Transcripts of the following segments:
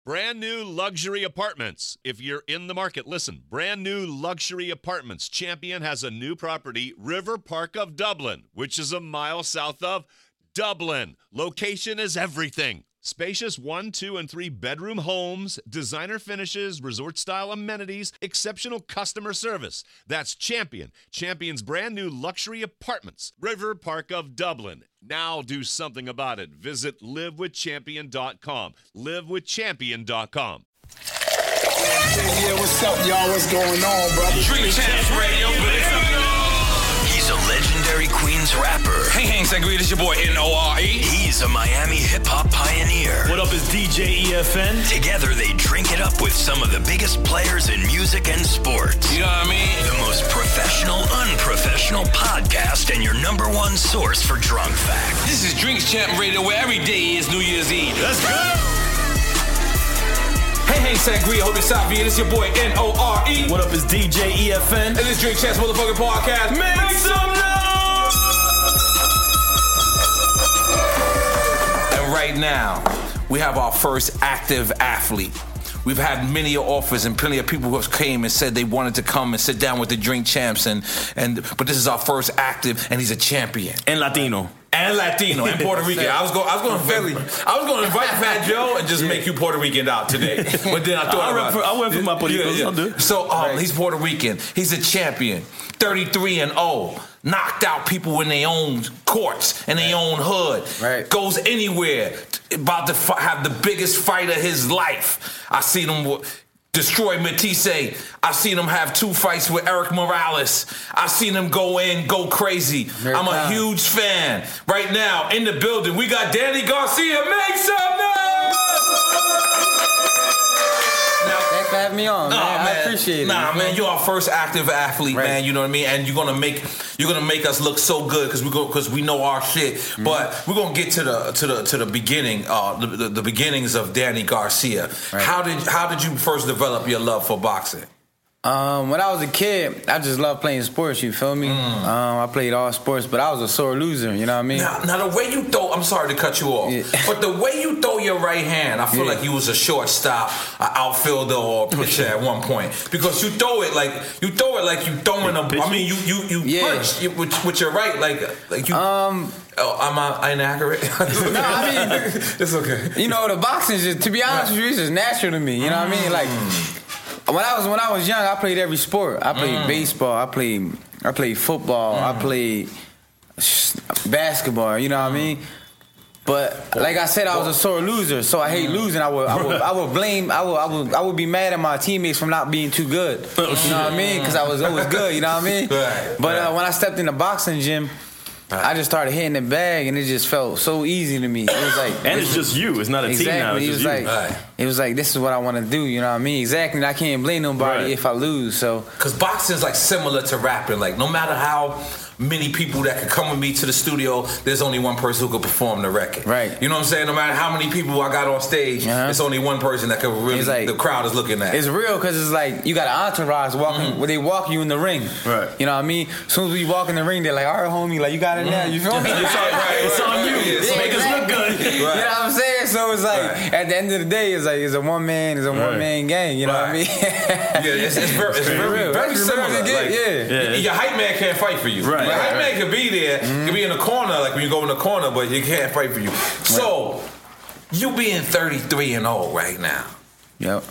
Brand new luxury apartments. If you're in the market, listen. Brand new luxury apartments. Champion has a new property, River Park of Dublin, which is a mile south of Dublin. Location is everything. Spacious 1, 2, and 3 bedroom homes, designer finishes, resort-style amenities, exceptional customer service. That's Champion. Champion's brand new luxury apartments. River Park of Dublin. Now do something about it. Visit livewithchampion.com. Livewithchampion.com. Yeah, what's up, y'all? What's going on, brother? Drink Champs Radio, He's a legendary Queens rapper. Hey, Sangria, this your boy N.O.R.E. He's a Miami hip-hop pioneer. What up, is DJ EFN? Together, they drink it up with some of the biggest players in music and sports. You know what I mean? The most professional, unprofessional podcast and your number one source for drunk facts. This is Drinks Champ Radio, where every day is New Year's Eve. Let's go! Hey, Sangria, hope it's out here. This your boy N.O.R.E. What up, is DJ EFN? And this Drink Champs motherfucking podcast. Make some noise! And right now, we have our first active athlete. We've had many offers and plenty of people who have came and said they wanted to come and sit down with the Drink Champs, but this is our first active, and he's a champion. And Latino. And Puerto Rican. I was going to invite Fat Joe and just make you Puerto Rican out today. But then I thought I went for my Puerto Rican. Yeah. So he's Puerto Rican. He's a champion. 33-0. Knocked out people in their own courts, in their own hood. Right. Goes anywhere. About to have the biggest fight of his life. I seen him destroy Matisse. I seen him have 2 fights with Eric Morales. I seen him go crazy. I'm a huge fan. Right now, in the building, we got Danny Garcia. Make some noise! Thanks for having me on, man. I appreciate it. Man, you're our first active athlete, man. You know what I mean? And you're gonna make us look so good because we know our shit. Mm-hmm. But we're gonna get to the beginning, the beginnings of Danny Garcia. Right. How did you first develop your love for boxing? When I was a kid, I just loved playing sports, you feel me? I played all sports, but I was a sore loser, you know what I mean? Now the way you throw, I'm sorry to cut you off, but the way you throw your right hand, I feel like you was a shortstop, an outfielder, or a pitcher at one point. Because you throw it like you throwing a, I mean, you punch with your right, like you... am I inaccurate? No, I mean... It's okay. You know, the boxing, to be honest with you, it's just natural to me, you know what I mean? Like... When I was young, I played every sport. I played baseball. I played football. I played basketball. You know what I mean? But like I said, I was a sore loser, so I hate losing. I would be mad at my teammates for not being too good. You know what I mean? Because I was always good. You know what I mean? But when I stepped in the boxing gym, I just started hitting the bag, and it just felt so easy to me. It was like, and it's just you. It's not a team now. It's just you. It was like, this is what I want to do. You know what I mean? Exactly. And I can't blame nobody if I lose. So, because boxing is like similar to rapping. Like, no matter how many people that could come with me to the studio, there's only one person who could perform the record. Right. You know what I'm saying? No matter how many people I got on stage, it's only one person that could really, like, the crowd is looking at. It's real because it's like you got an entourage walking, where they walk you in the ring. Right. You know what I mean? As soon as we walk in the ring, they're like, all right, homie, like, you got it now. You feel me? It's on you. Make us look good. Right. You know what I'm saying? So it's like, at the end of the day, it's like, it's a one-man gang. You know what I mean? It's very similar. Your hype man can't fight for you. Right. Your hype man can be there, can be in the corner, like when you go in the corner, but he can't fight for you. So, you being 33-0 right now. Yep.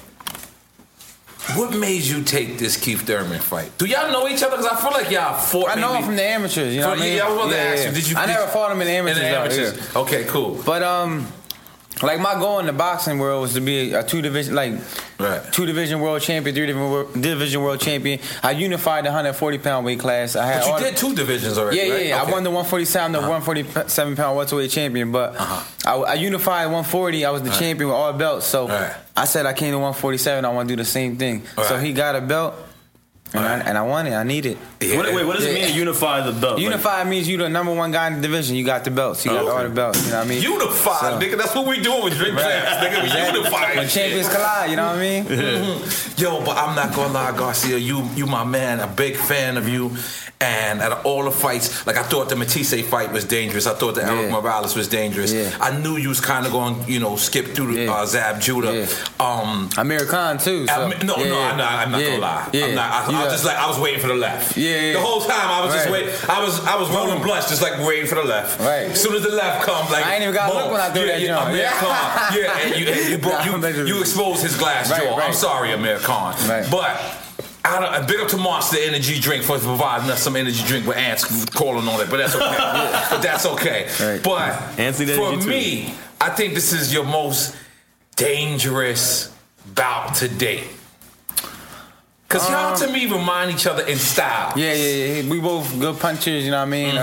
What made you take this Keith Thurman fight? Do y'all know each other? Because I feel like y'all fought. I know him from the amateurs. You know what I mean? Yeah, I was about to ask you. I never fought him in the amateurs. Okay, cool. But like my goal in the boxing world was to be a two division world champion, 3 division world champion. I unified the 140-pound weight class. But you did 2 divisions already. Yeah, right? Okay. I won the 147, the 147-pound welterweight champion. But I unified 140. I was the champion with all belts. So I said I came to 147. I want to do the same thing. So he got a belt. And I won it. I need it. Yeah. Wait, what does it mean to unify the belt? Unify means you the number one guy in the division. You got the belts. You got all the belts. You know what I mean? Unify, nigga. That's what we doing with Drink Champs. Nigga, we unify. When champions collide, you know what I mean? Yo, but I'm not gonna lie, Garcia. You my man. A big fan of you. And out of all the fights, like I thought the Matisse fight was dangerous. I thought the Eric Morales was dangerous. Yeah. I knew you was kind of going, skip through Zab Judah. Yeah. Amir Khan too. So. I'm not gonna lie. I'm not. I was waiting for the left. Yeah. The whole time I was just waiting. I was rolling blunts, just like waiting for the left. Right. As soon as the left comes, like I ain't even got to look when I do that jump. Amir Khan. And you exposed his glass jaw. I'm sorry, Amir Khan. Right. But. Big up to Monster Energy Drink for providing us some energy drink with ants calling on it, but that's okay. But that's okay. Right. But for me, I think this is your most dangerous bout to date. Because y'all to me remind each other in style. Yeah. We both good punchers, you know what I mean?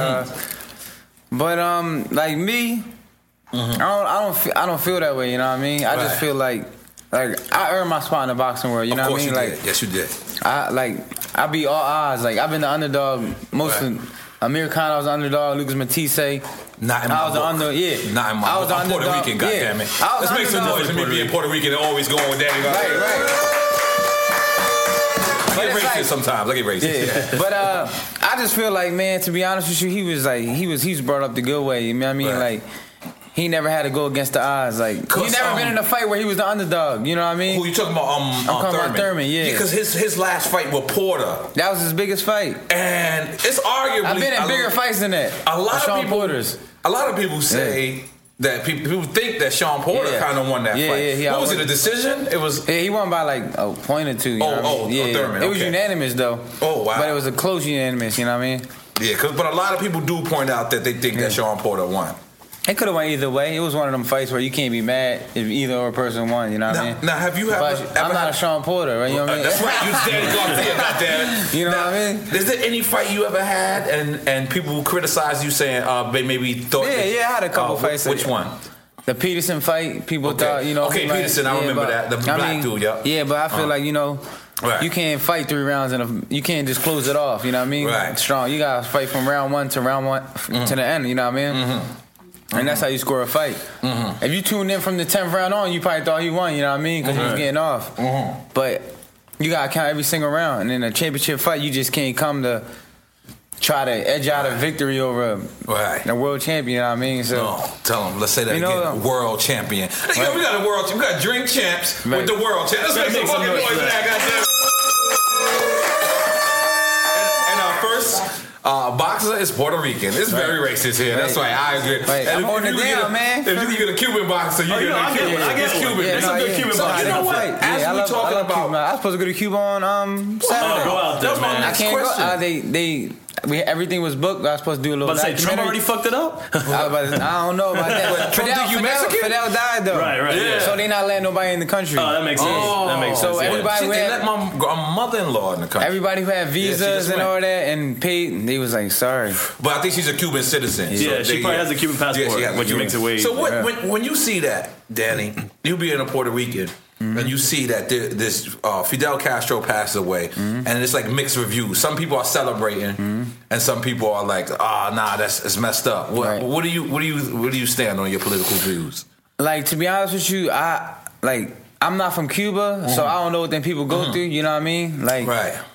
But like me, I don't feel that way, you know what I mean? I just feel like I earned my spot in the boxing world, you know what I mean? Yes, you did. I beat all odds. Like I've been the underdog most of Amir Khan. I was the underdog. Lucas Matisse. Not in my book. Not in my book. I'm Puerto Rican, goddammit. Let's make some noise for me being Puerto Rican and always going with Danny. Right. I get racist sometimes. Yeah. But I just feel like, man, to be honest with you, he was brought up the good way. You know what I mean? Like. He never had to go against the odds. Like he never been in a fight where he was the underdog. You know what I mean? Who you talking about? I'm talking about Thurman. Yeah. Because his last fight with Porter. That was his biggest fight. And it's arguably. I've been in bigger fights than that. A lot of people say that people think that Sean Porter kind of won that fight. Yeah. What was it? A decision? It was. Yeah, he won by like a point or two. You know Thurman. It was unanimous though. Oh wow! But it was a close unanimous. You know what I mean? Yeah, but a lot of people do point out that they think that Sean Porter won. It could have went either way. It was one of them fights where you can't be mad if either or person won. You know what I mean? Now, have you ever? I'm not a Sean Porter, right? You know what I mean? That's right. You Danny Garcia, goddammit. You know what I mean? Is there any fight you ever had and people criticize you saying they maybe thought? Yeah, I had a couple fights. Which one? The Peterson fight. People thought, Okay, Peterson. I remember that. The black dude. Yeah, but I feel like Right. You can't fight 3 rounds you can't just close it off. You know what I mean? Right. Strong. You gotta fight from round 1 to to the end. You know what I mean? Mm-hmm. And that's how you score a fight. Mm-hmm. If you tuned in from the 10th round on, you probably thought he won, you know what I mean? Because he was getting off. Mm-hmm. But you got to count every single round. And in a championship fight, you just can't come to try to edge out a victory over a world champion, you know what I mean? So tell him, let's say that again, world champion. We got drink champs with the world champ. Let's make some fucking noise for that, goddamn. And our first... boxer is Puerto Rican. It's very racist here. That's why I agree. I'm holding it down, man. If you get a Cuban boxer, you get a Cuban. I get Cuban. There's some good Cuban boxers. You know what? As we talking about, I was supposed to go to Cuba on Saturday. Go out there, man. I can't go. Everything was booked. I was supposed to do a little. But say Trump already fucked it up. I don't know about that. Fidel died though. Right. Yeah. So they not letting nobody in the country. Oh, that makes sense. So everybody who let my mother-in-law in the country. Everybody who had visas and all that and paid, they was like, sorry. But I think she's a Cuban citizen. Yeah, she probably has a Cuban passport, which makes it way. So when you see that, Danny, you being a Puerto Rican. Mm-hmm. And you see that this Fidel Castro passed away, and it's like mixed reviews. Some people are celebrating, and some people are like, it's messed up. What do you stand on your political views? Like, to be honest with you, I'm not from Cuba, so I don't know what them people go through. You know what I mean? Like,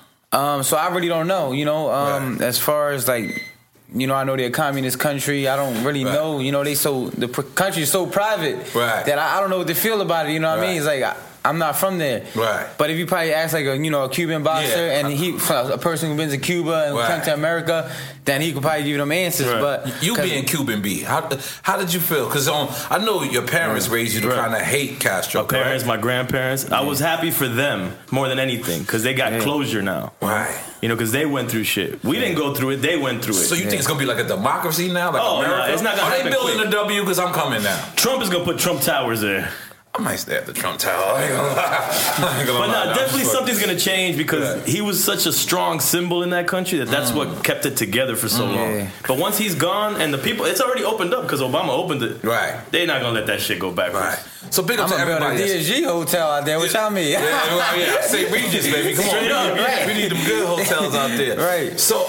so I really don't know. As far as like. I know they're a communist country. I don't really know. The country is so private that I don't know what to feel about it. You know what I mean? It's like I'm not from there. Right. But if you probably ask like a Cuban boxer and a person who's been to Cuba and come to America, then he could probably give you them answers. Right. But you being Cuban, how did you feel? Because I know your parents raised you to kind of hate Castro. My parents, my grandparents. I was happy for them more than anything because they got closure now. Right. Because they went through shit. We didn't go through it. They went through it. So you think it's going to be like a democracy now? Like America? No, it's not going to happen. Are they building a W? Because I'm coming now. Trump is going to put Trump Towers there. I might stay at the Trump Tower. I ain't gonna lie. But definitely something's going to change because he was such a strong symbol in that country that's what kept it together for so long. But once he's gone and the people, it's already opened up because Obama opened it. Right. They're not going to let that shit go backwards. Right. So big up to everybody. I'm going to build a DSG hotel out there. What y'all mean? Yeah. St. Regis, baby. Come on. We need them good hotels out there. Right. So,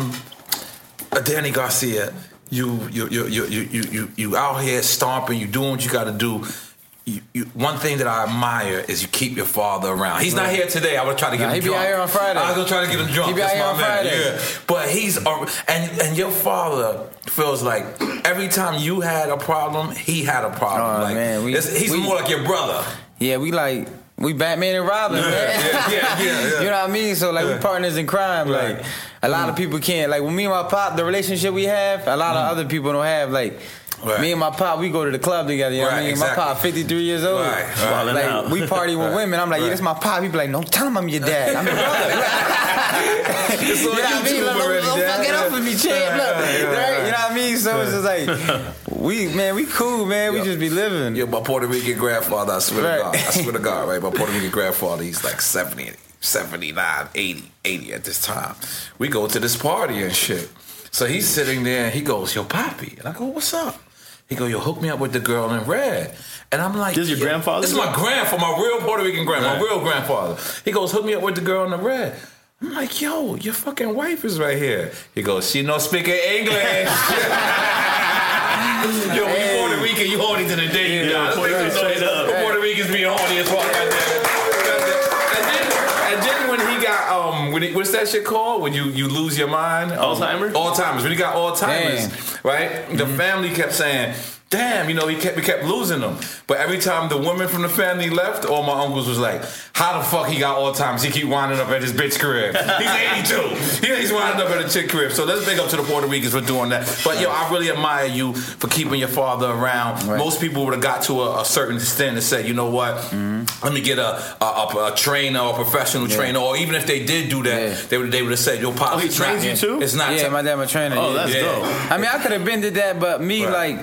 Danny Garcia, you out here stomping, you doing what you got to do. one thing that I admire is you keep your father around. He's not here today. I would try to get him he drunk. He be out here on Friday. I was gonna try to get him drunk. He be out here on Friday. Yeah. But he's and your father feels like every time you had a problem, he had a problem. Oh, like man, he's more like your brother. Yeah, we Batman and Robin, man. Yeah. You know what I mean? So we partners in crime. Right. Like a lot of people can't. Like when me and my pop, the relationship we have, a lot of other people don't have. Like. Right. Me and my pop, we go to the club together. You know what I mean? Exactly. My pop, 53 years old. Right. Like we party with women. I'm like, yeah, this my pop. He be like, no, tell him I'm your dad. I'm your brother. It's you know what I mean? Don't fuck it up with me, champ. Look, right? You know what I mean? So it's just like, we cool, man. We just be living. Yo, my Puerto Rican grandfather, I swear to God, right? My Puerto Rican grandfather, he's like 70, 79, 80 at this time. We go to this party and shit. So he's sitting there and he goes, yo, Poppy. And I go, what's up? He go, yo, hook me up with the girl in red. And I'm like, this is your grandfather? This is my grandfather, my real Puerto Rican my real grandfather. He goes, hook me up with the girl in the red. I'm like, yo, your fucking wife is right here. He goes, she no speaking English. Yo, when you Puerto Rican, you horny to the day. Yeah, Puerto Ricans be horny as fuck. And then when he got, what's that shit called? When you lose your mind? Alzheimer's? Alzheimer's. When he got Alzheimer's, right? The family kept saying, damn, we kept losing them. But every time the woman from the family left, all my uncles was like, how the fuck he got Alzheimer's? He keep winding up at his bitch crib. He's 82. He's winding up at a chick crib. So let's big up to the Puerto Ricans for doing that. But yo, I really admire you for keeping your father around. Right. Most people would have got to a certain extent and said, you know what? Let me get a trainer or a professional trainer. Or even if they did do that, they would have said, yo, Pop, he trains you too? It's not. Yeah, my dad, my trainer. Oh, that's dope. I mean, I could have been to that, but me,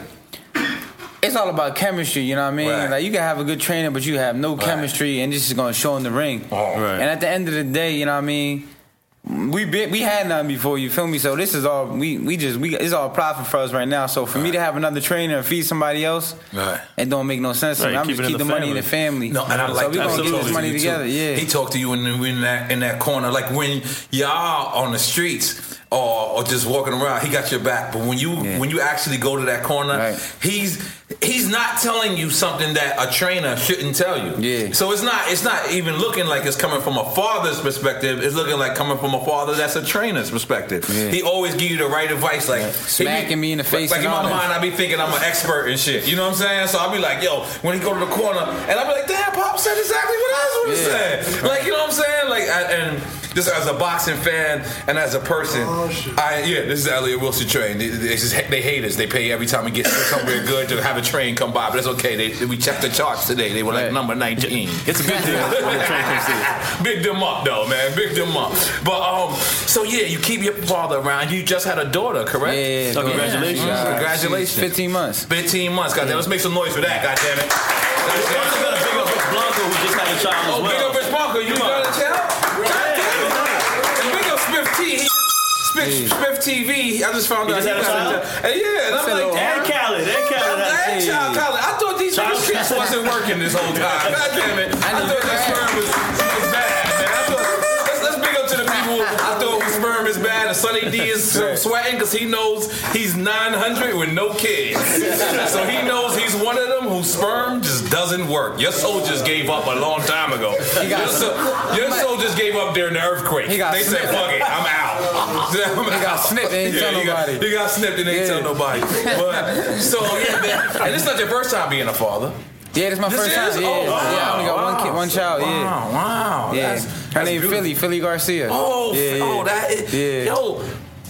it's all about chemistry, you know what I mean? Right. Like, you can have a good trainer, but you have no chemistry, and this is going to show in the ring. Right. And at the end of the day, you know what I mean? We had nothing before, you feel me? So this is all, it's all profit for us right now. So for me to have another trainer and feed somebody else, it don't make no sense to me. I'm just keep the money in the family. No, and I like so we going to get this money together, He talked to you in that corner. Like when y'all on the streets, or just walking around, he got your back. But when you actually go to that corner, he's not telling you something that a trainer shouldn't tell you. Yeah. So it's not even looking like it's coming from a father's perspective. It's looking like coming from a father that's a trainer's perspective. Yeah. He always give you the right advice, like smacking me in the face. Like in my mind, I be thinking I'm an expert and shit. You know what I'm saying? So I'll be like, yo, when he go to the corner, and I'll be like, damn, Pop said exactly what I was saying. Like, you know what I'm saying? Like, and just as a boxing fan and as a person, this is Elliot Wilson train. They hate us. They pay every time we get somewhere good to have a train come by, but that's okay. We checked the charts today. They were like number 19. It's a good deal when the train comes through. Big them up, though, man. Big them up. But so you keep your father around. You just had a daughter, correct? Yeah. So congratulations. Congratulations. 15 months. 15 months. Goddamn. Let's make some noise for that. Goddamn it. We also got to big up Rich Blanco, who just had a child as well. Big up Rich Blanco. You got a child? Spiff TV. I just found out he got a child. And I'm like, and Khaled. I thought these shits wasn't working this whole time. God damn it. I thought that sperm was bad, man. Let's big up to the people. I thought sperm is bad and Sonny D is sweating because he knows he's 900 with no kids. So he knows he's one of them whose sperm just doesn't work. Your soldiers gave up a long time ago. Your soldiers gave up during the earthquake. They said, fuck it, I'm out. He got snipped and ain't tell nobody. He got snipped and ain't tell nobody. But, so, yeah, man. And this is not your first time being a father. Yeah, this is my first time. Yeah, I only got one kid, one child. Wow. Yeah, her name Philly Garcia. Yo.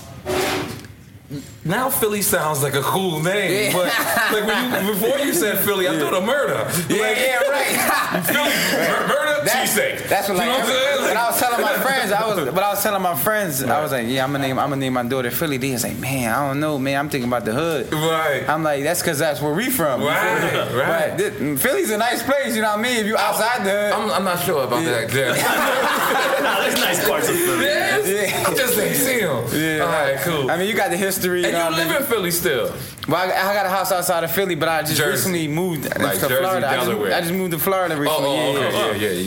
Now Philly sounds like a cool name, but like before you said Philly, I thought of murder. Right. Philly, murder, cheesesteak. That's what, like, when I was telling my friends, I was like, I'm gonna name my daughter Philly. They was like, man, I don't know, man. I'm thinking about the hood. Right. I'm like, that's because that's where we from. Right. Philly's a nice place, you know what I mean? If you outside the hood. I'm not sure about that. There's nice parts of Philly. I just ain't see them. Yeah. All right, cool. I mean, you got the history. And you live in Philly still? Well, I got a house outside of Philly, but I just recently moved to Jersey, Florida. Delaware. I just moved to Florida recently. Yeah. You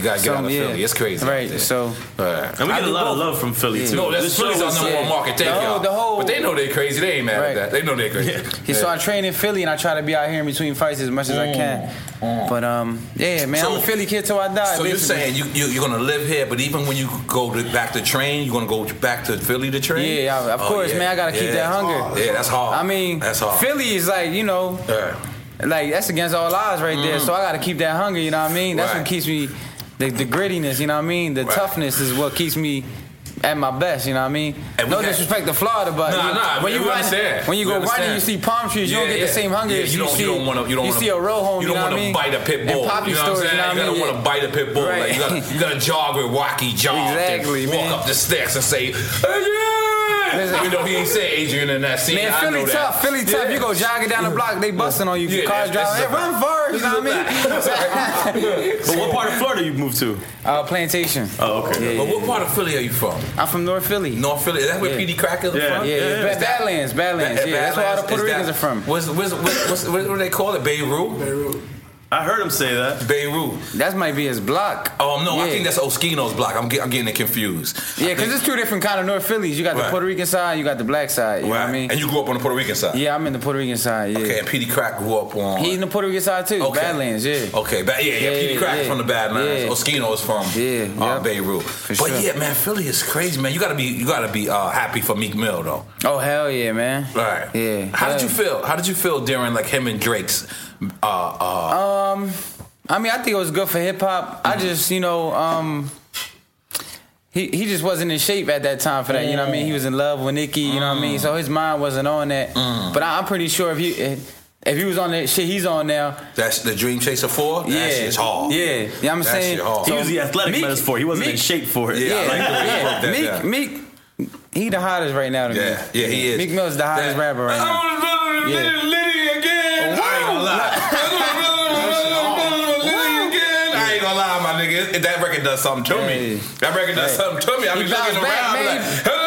gotta get out of Philly. It's crazy. Right. So, and we get a lot of love from Philly too. No, that's Philly's our number one market. Thank y'all. But they know they're crazy. They ain't mad at that. They know they're crazy. So I train in Philly, and I try to be out here in between fights as much as I can. But yeah, man, I'm a Philly kid till I die. So you're saying you're gonna live here, but even when you go back to train, you're gonna go back to Philly to train? Yeah, of course, man. I gotta keep that hunger. Yeah, that's hard. I mean, that's hard. Philly is like, you know, like that's against all odds right there. So I gotta keep that hunger. You know what I mean? That's what keeps me. The grittiness. You know what I mean? The toughness is what keeps me at my best, you know what I mean? No disrespect to Florida, but when you go running, you see palm trees, you don't get the same hunger as you see a row home, you don't want to bite a pit bull. You know what I'm saying? You don't want to bite a pit bull. Like you gotta jog with Rocky jog. Exactly, and walk up the steps and say, even though he ain't say Adrian in that scene. Man, Philly tough. Philly tough. You go jogging down the block, they busting on you. Cars driving. Hey, run first. You know what I mean? But what part of Florida you moved to? Plantation. Oh, okay. But what part of Philly are you from? I'm from North Philly. North Philly. Is that where P.D. Cracker is from? Yeah. Badlands. That's where all the Puerto Ricans are from. What do they call it? Beirut? I heard him say that. Beirut. That might be his block. Oh, no, I think that's Oskino's block. I'm getting it confused. Yeah, because there's two different kind of North Phillies. You got the Puerto Rican side, you got the black side. You know what I mean? And you grew up on the Puerto Rican side? Yeah, I'm in the Puerto Rican side, yeah. Okay, and P.D. Crack grew up on... He's in the Puerto Rican side, too. Okay. Badlands, yeah. Okay, P.D. Crack is from the Badlands. Yeah. Oskino is from Beirut. But yeah, man, Philly is crazy, man. You gotta be happy for Meek Mill, though. Oh, hell yeah, man. Right. Yeah. How did you feel during, like, him and Drake's... I mean, I think it was good for hip hop. I just, you know, he just wasn't in shape at that time for that. You know what I mean? He was in love with Nicki. You know what I mean? So his mind wasn't on that. But I'm pretty sure if he was on that shit he's on now. That's the Dream Chaser 4? That shit's hard. Yeah. Yeah, I'm saying. He was the athletic metaphor. He wasn't in shape for it. Yeah. Meek, he the hottest right now to me. Yeah, he is. Meek Mill's the hottest rapper right now. Liddy again. I ain't gonna lie. My nigga, that record does something to me. That record does something to me. I be looking around like,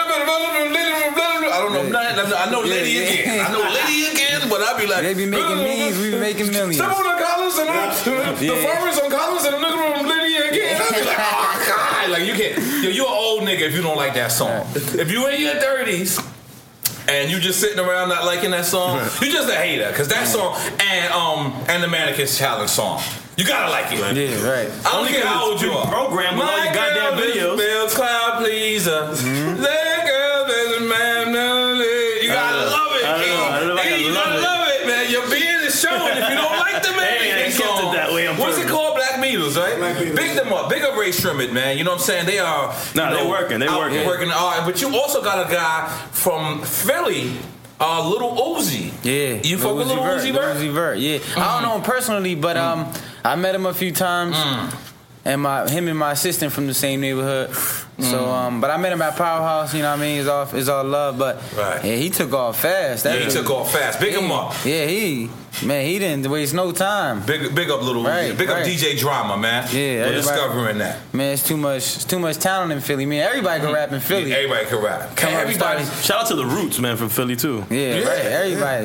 I don't know nothing. I know Liddy again, but I be like, they be making memes, we be making millions. Step on the collars and the farmers on collars and the nigga from Liddy again. I be like, oh God, like you can't. You're an old nigga if you don't like that song. If you in your 30s. And you just sitting around not liking that song, you just a hater. Cause that song and the Mannequins Challenge song, you gotta like it. Yeah, right. I don't care how old you are. Program with all your goddamn videos. Bill Cloud pleaser. That girl is a man. You gotta love it. You gotta love it, man. Your beard is showing if you don't like the Mannequin song. What's it called? Black Beatles, right? Big them up. Big up Ray Shrimmet, man. You know what I'm saying? They are. They're working. They're working hard. But you also got a guy from Philly. Little Uzi. Yeah. You fuck with Little Uzi Vert? Uzi Vert, yeah. I don't know him personally, but I met him a few times. And him and my assistant from the same neighborhood. So, but I met him at Powerhouse, you know what I mean? It's all love, but he took off fast. He took off fast. Big him up. Yeah, he didn't waste no time. Big up Little Uzi. Big up DJ Drama, man. Yeah, for discovering that. Man, it's too much talent in Philly. Man, everybody can rap in Philly. Yeah, everybody can rap. Everybody. Shout out to the Roots, man, from Philly too. Yeah. Right. Everybody.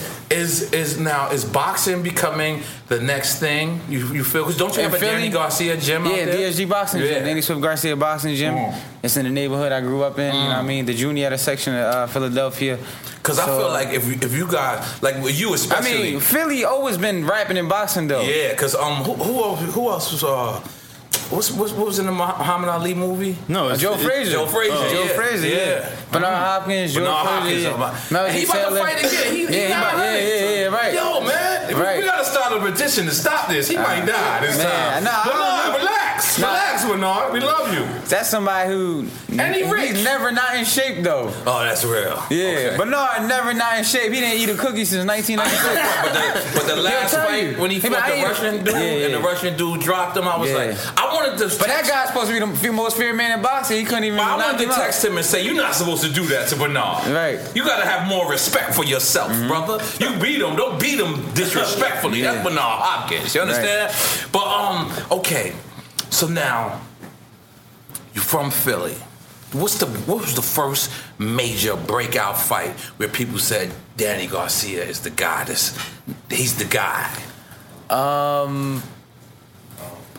Is boxing becoming the next thing? You feel? Because don't you have a Danny Garcia gym out there? Yeah, DSG Boxing Gym. Danny Swift Garcia Boxing Gym. It's in the neighborhood I grew up in. You know what I mean? The Juniata section of Philadelphia. Because I feel like if you guys, like with you especially. I mean, Philly always been rapping and boxing though. Yeah, because who else was what was in the Muhammad Ali movie? No, Joe Frazier. Joe Frazier, yeah. Bernard Hopkins, Joe Frazier. He about to fight again. Yeah, right. Yo, man, we gotta start a petition to stop this. He might die this time. Bernard, relax, Bernard. We love you. That's somebody who he's never not in shape though. Oh, that's real. Yeah, Bernard never not in shape. He didn't eat a cookie since 1996. but the last fight when he fought the Russian dude and the Russian dude dropped him, I was like, I wanted to. But that guy's supposed to be the most feared man in boxing. He couldn't even. I wanted to text him and say, "You're not supposed to do that to Bernard. Right? You got to have more respect for yourself, brother. You beat him. Don't beat him disrespectfully. That's Bernard Hopkins. You understand? Right. But okay. So now you're from Philly. What was the first major breakout fight where people said Danny Garcia is the guy? He's the guy.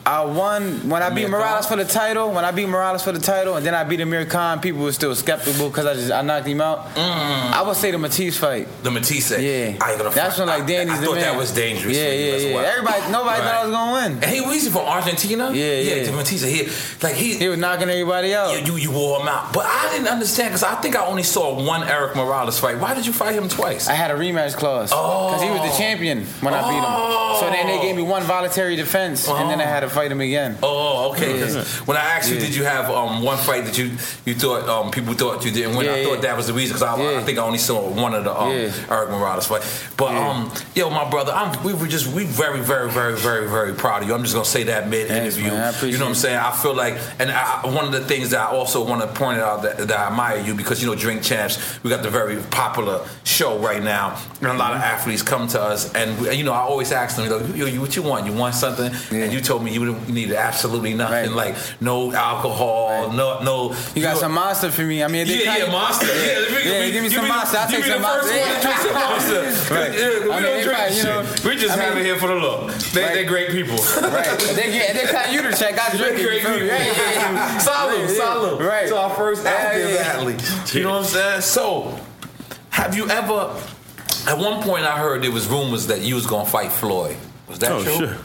I won when I beat Morales for the title. When I beat Morales for the title, and then I beat Amir Khan, people were still skeptical because I knocked him out. I would say the Matisse fight. The Matisse. Yeah. That's when like Danny's I the thought man. that was dangerous. Yeah. Nobody thought I was gonna win. And he was from Argentina. Yeah. The Matisse. He was knocking everybody out. Yeah, you wore him out. But I didn't understand because I think I only saw one Eric Morales fight. Why did you fight him twice? I had a rematch clause. Because he was the champion when I beat him. So then they gave me one voluntary defense, and then I had to fight him again. Oh, okay. When I asked you, did you have one fight that you thought people thought you didn't win? I thought that was the reason because I think I only saw one of the Eric Morales fight. But my brother, we very, very, very, very, very proud of you. I'm just gonna say that mid interview. You know what I'm saying? I feel like, and one of the things that I also want to point out that I admire you because Drink Champs, we got the very popular show right now, and a lot of athletes come to us, and I always ask them, what you want? You want something? And you told me you needed absolutely nothing, like no alcohol, no. You got some Monster for me. I mean, Monster. Give me some Monster. I'll take some Monster. We just have it here for the look. They're great people. Right. They cut you to check. I drink it. Salute. Right. To our first active athlete. You know what I'm saying? So, have you ever? At one point, I heard there was rumors that you was gonna fight Floyd. Was that true? Sure.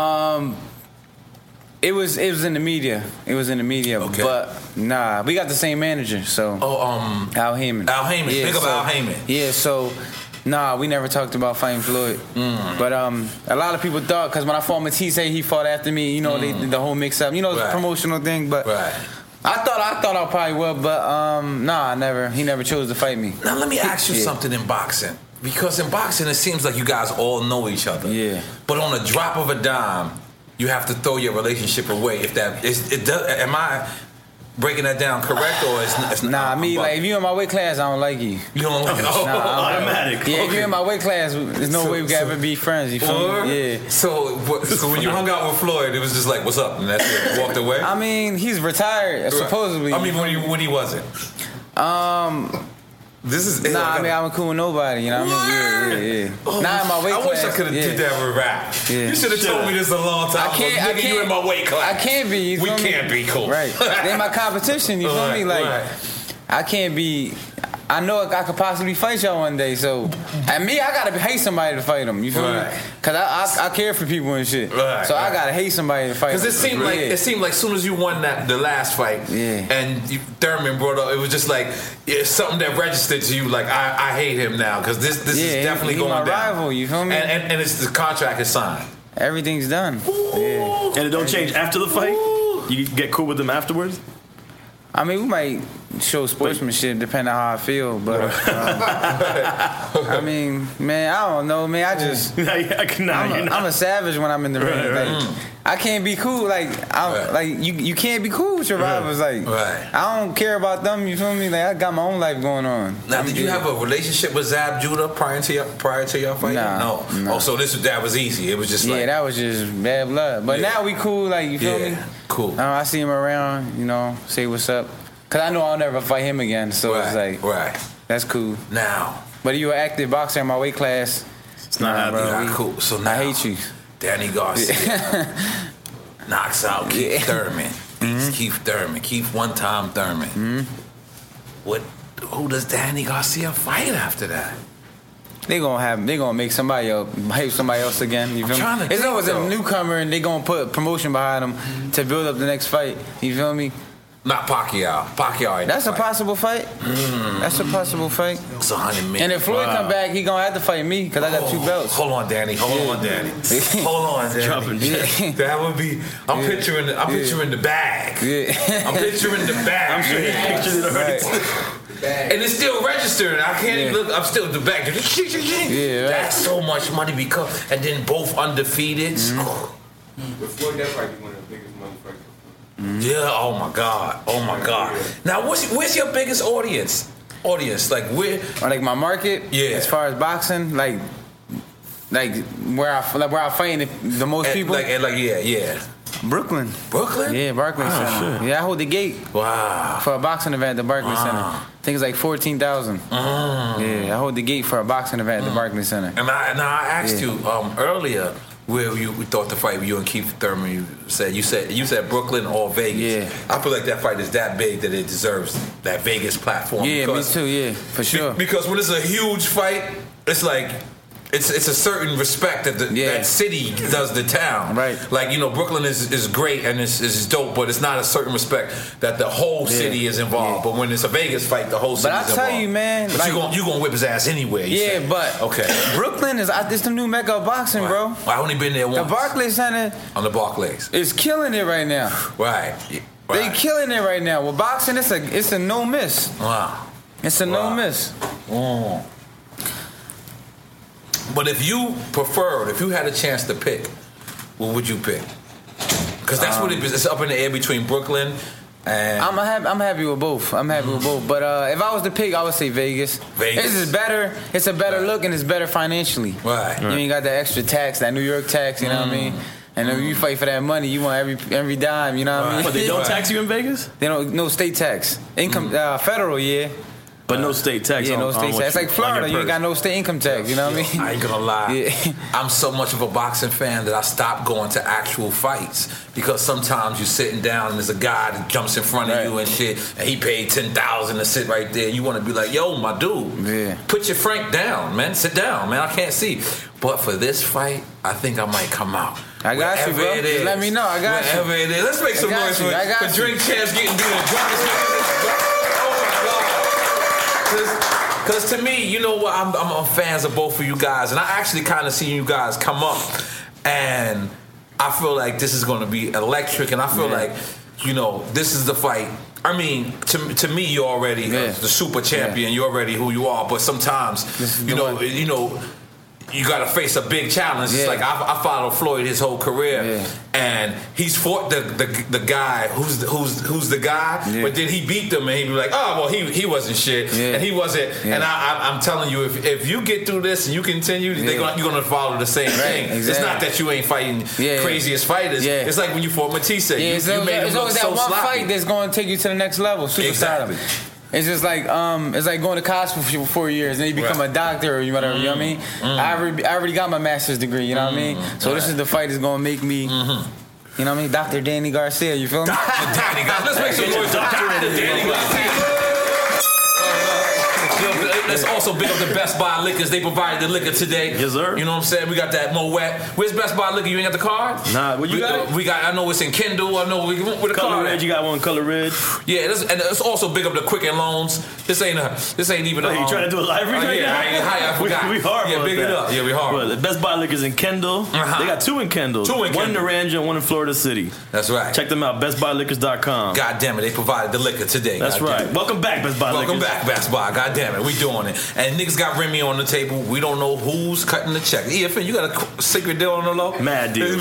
It was in the media. Okay. But nah, we got the same manager. So. Al Heyman. Al Heyman. Think of Al Heyman. Yeah. So. Nah, we never talked about fighting Floyd. But a lot of people thought, because when I fought Matisse, he fought after me. The whole mix-up. It's a promotional thing. But I thought I probably would. But I never. He never chose to fight me. Now let me ask you something in boxing, because in boxing it seems like you guys all know each other. Yeah. But on a drop of a dime, you have to throw your relationship away. If that is, it does. Am I breaking that down correct, or it's not? Nah, like if you in my weight class, I don't like you. You don't like automatic. Yeah, if you in my weight class, there's no way we can ever be friends. You feel me? Yeah. So when you hung out with Floyd, it was just like, what's up? And that's it. Walked away? I mean, he's retired, supposedly. I mean, when he wasn't? This is I'm cool with nobody. You know what I mean? Yeah. Not in my weight class. I wish I could have did that with rap. Yeah. You should have told me this a long time ago. I can't. You in my weight class. I can't be. We can't be cool. Right. They're my competition. You feel me? Like I can't be. I know I could possibly fight y'all one day, so and me, I gotta hate somebody to fight them. You feel me? Cause I care for people and shit. So I gotta hate somebody to fight. Cause it seemed like as soon as you won the last fight, and Thurman brought up, it was just like something that registered to you. Like I hate him now because this is definitely going down. My rival, you feel me? And it's the contract is signed. Everything's done. And it don't change after the fight. You get cool with them afterwards. I mean, we might show sportsmanship depending on how I feel, but I mean, man, I don't know, man. I just I'm a savage when I'm in the ring. Like, I can't be cool. Like you can't be cool with your rivals. Like I don't care about them. You feel me? Like I got my own life going on. Now, did you have a relationship with Zab Judah prior to your fight? No. Oh, so that was easy. It was just that was just bad blood. But now we cool. Like you feel me? Cool. I see him around. Say what's up. Cause I know I'll never fight him again. So it's like that's cool. Now, but you an active boxer in my weight class. It's not bro. Cool. So now I hate you. Danny Garcia knocks out Keith Thurman. Keith Thurman. Keith one-time Thurman. Who does Danny Garcia fight after that? They gonna make somebody else hype somebody else again. You feel me? It's always a newcomer, and they gonna put promotion behind them to build up the next fight. You feel me? Not Pacquiao. Pacquiao. That's a possible fight. That's a possible fight. It's $100 million. And if Floyd come back, he gonna have to fight me because I got 2 belts. Hold on, Danny. Hold on, Danny. That would be. I'm picturing the bag. I'm picturing the bag. I'm sure he pictured it already. And it's still registered. I can't even look. I'm still in the back. That's so much money and then both undefeated. But Floyd, that might be one of the biggest money fights. Yeah. Oh my God. Now, where's your biggest audience? Like where? Like my market. Yeah. As far as boxing, like where I fight the most people. Brooklyn. Yeah, Barclays Center. Yeah, I hold the gate. Wow. For a boxing event at the Barclays Center. I think it's like 14,000. Yeah, I hold the gate for a boxing event at the Barclays Center. And I asked you earlier, where we thought the fight with you and Keith Thurman, you said Brooklyn or Vegas. Yeah. I feel like that fight is that big that it deserves that Vegas platform. Yeah, me too. Yeah, for sure. Because when it's a huge fight, it's like it's a certain respect that that city does the town. Right. Like, you know, Brooklyn is great and is dope, but it's not a certain respect that the whole city is involved. But when it's a Vegas fight, the whole city is involved. But I tell you, man, but like, you gonna whip his ass anyway. Yeah, but okay. Brooklyn it's the new mecca of boxing, bro. I only been there once. The Barclays Center on the Barclays is killing it right now. Right. They killing it right now. With boxing, it's a no miss. Wow. It's a no miss. But if you had a chance to pick, what would you pick? Because that's what it is. It's up in the air between Brooklyn and... I'm happy with both. I'm happy with both. But if I was to pick, I would say Vegas. Vegas. This is better. It's a better look and it's better financially. Right. You ain't got that extra tax, that New York tax, you know what I mean? And if you fight for that money, you want every dime, you know what I mean? But they don't tax you in Vegas? They don't, no state tax. Income, federal, yeah. But no state tax. Yeah, no state tax. It's like Florida. You ain't got no state income tax. You know what I mean? I ain't gonna lie. I'm so much of a boxing fan that I stopped going to actual fights because sometimes you're sitting down and there's a guy that jumps in front of you and shit, and he paid $10,000 to sit right there. You want to be like, yo, my dude, put your Frank down, man. Sit down, man. I can't see. But for this fight, I think I might come out. I got you, bro. Just let me know. I got you. Whatever it is. Let's make some noise for Drink Champs getting beat and drunk. Because to me, you know what, I'm fans of both of you guys, and I actually kind of seen you guys come up, and I feel like this is going to be electric, and I feel like, you know, this is the fight. I mean, to me, you're already the super champion. You're already who you are, but sometimes, you know, you got to face a big challenge. It's like I followed Floyd his whole career, and he's fought the guy who's the guy, but then he beat them, and he'd be like, oh well, he wasn't shit, and he wasn't. And I'm telling you, if you get through this and you continue, you're gonna follow the same thing. Exactly. It's not that you ain't fighting craziest fighters. It's like when you fought Matisse. You made him look so that one sloppy. fight that's going to take you to the next level. Exactly. It's just like it's like going to college for 4 years and then you become a doctor or whatever. You know what I mean? I already got my master's degree. You know what I mean? So this is the fight that's going to make me. You know what I mean? Dr. Danny Garcia. You feel me? Dr. Danny Garcia. Let's make some noise for Dr. Danny Garcia. Let's also big up the Best Buy Liquors. They provided the liquor today. Yes, sir. You know what I'm saying? We got that Moet. Where's Best Buy Liquor? You ain't got the card? Nah, what you got? We got. I know it's in Kindle. I know with the Color card. Red, you got one Color Red. Yeah, and it's also big up the Quicken Loans. This ain't even. You trying to do a live read right now? I forgot. We hard. Yeah, big it up. Yeah, we hard. Well, the Best Buy Liquors in Kendall. They got two in Kendall. One in Naranja and one in Florida City. That's right. Check them out. BestBuyLiquors.com. God damn it, they provided the liquor today. That's right. Welcome back, Best Buy Liquors. Welcome back, Best Buy. God damn it, we doing it. And niggas got Remy on the table. We don't know who's cutting the check. EFN, you got a secret deal on the low? Mad deals.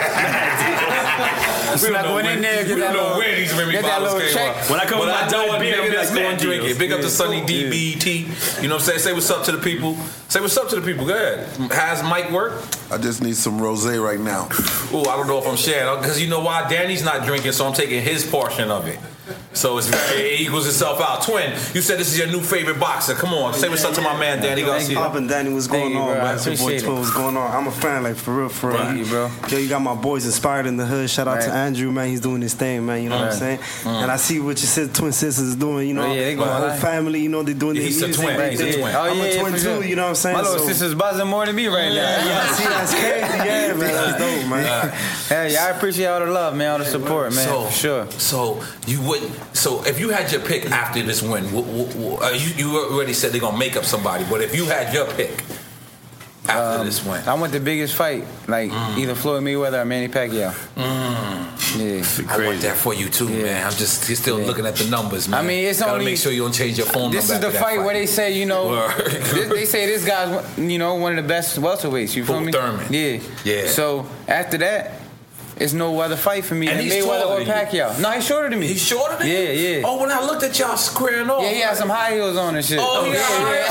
We don't know where these Remy bottles came from. When I come with my diet beer, I'm that's going to drink it. Big up to Sunny DBT. You know what I'm saying? Say what's up to the people. Say what's up to the people. Go ahead. Has Mike work? I just need some rosé right now. Ooh, I don't know if I'm sharing. Because you know why? Danny's not drinking, so I'm taking his portion of it. So it equals itself out. Twin, you said this is your new favorite boxer. Come on, say what's up to my man Danny Garcia. Up and Danny, what's going on, man? It's your boy Twin, what's going on? I'm a fan, like for real. Thank you, bro. Yo, you got my boys inspired in the hood. Shout out to Andrew, man. He's doing his thing, man. You know what I'm saying? And I see what your twin sisters is doing. You know, they my whole family. You know, they doing their music. He's a twin. He's a twin. Oh, I'm a twin too. You know what I'm saying? My little sister's buzzing more than me right now. Yeah, see, that's crazy. Yeah, man, that's dope, man. Hell yeah, I appreciate all the love, man, all the support, man. For sure. So if you had your pick after this win, you already said they're gonna make up somebody, but if you had your pick after this win, I want the biggest fight, like either Floyd Mayweather or Manny Pacquiao. Yeah, I want that for you too, man. I'm just still looking at the numbers, man. I mean, it's gotta only make sure you don't change your phone number. This is the fight where they say, you know, they say this guy's, you know, one of the best welterweights. You feel me? Thurman. Yeah. So after that, it's no other fight for me than Mayweather or Pacquiao. No, he's shorter than me. He's shorter than you? Yeah. Oh, when I looked at y'all squaring off. Yeah, he had some high heels on and shit. Oh, yeah.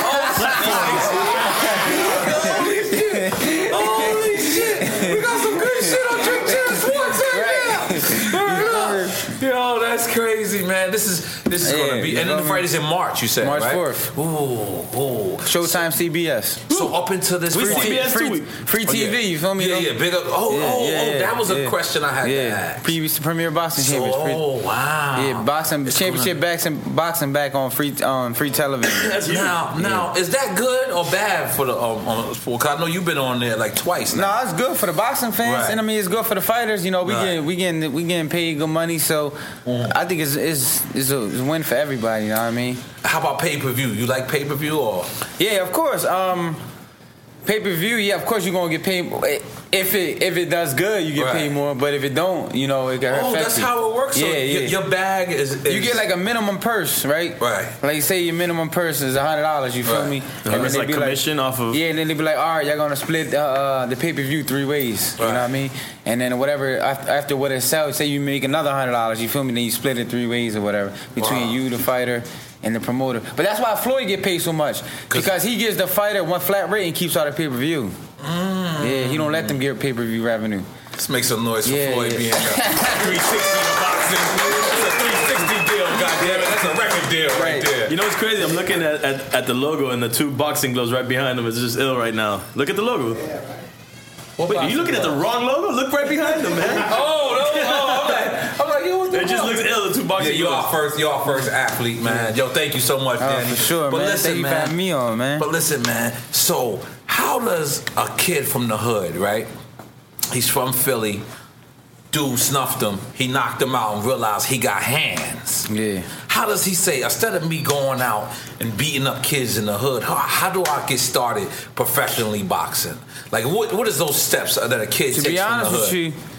Holy shit. We got some good shit on Drink Champs Sports. Yo, that's crazy, man. This is gonna be, and then the fight is in March. You said March right? 4th. Ooh. Showtime CBS. So So up until this We point, CBS too. Free TV, you feel me? Yeah, big up. That was a question I had to ask. Previous Premier Boxing Champions. Wow. Yeah, boxing championship boxing back on free television. Now, is that good or bad for the sport? 'Cause I know you've been on there like twice now. No, it's good for the boxing fans, Right. and I mean it's good for the fighters. You know, we getting paid good money, so I think it's a win for everybody. You know what I mean? How about pay-per-view? You like pay-per-view or? Yeah, of course. Pay-per-view, yeah, of course you're gonna get paid. If it does good, you get paid more. But if it don't, you know, it can affect you. That's how it works. So your bag is you get like a minimum purse, right? Right. Like say your minimum purse is $100. You feel me? And it's like commission off of. Yeah, and then they be like, all right, y'all gonna split the pay-per-view 3 ways. You know what I mean? And then whatever after what it sells, say you make another $100. You feel me? Then you split it 3 ways or whatever between you, the fighter, and the promoter. But that's why Floyd get paid so much, because he gives the fighter one flat rate and keeps all the pay-per-view. Yeah, he don't let them get pay-per-view revenue. Let's make some noise for Floyd being 360 in boxing. That's a 360 deal, goddammit. That's a record deal right there. You know what's crazy? I'm looking at the logo and the 2 boxing gloves right behind him. It's just ill right now. Look at the logo. Wait, are you looking at the wrong logo? Look right behind him, man. I'm like, yo, what the It just looks ill. The 2 boxing gloves. You are first athlete, man. Yo, thank you so much, Danny. For sure, but man. Listen, Thank you for having me on, man. But listen, man. So, how does a kid from the hood, right? He's from Philly. Dude snuffed him. He knocked him out and realized he got hands. Yeah. How does he say, instead of me going out and beating up kids in the hood, how do I get started professionally boxing? Like, what is those steps that a kid takes from the hood? To be honest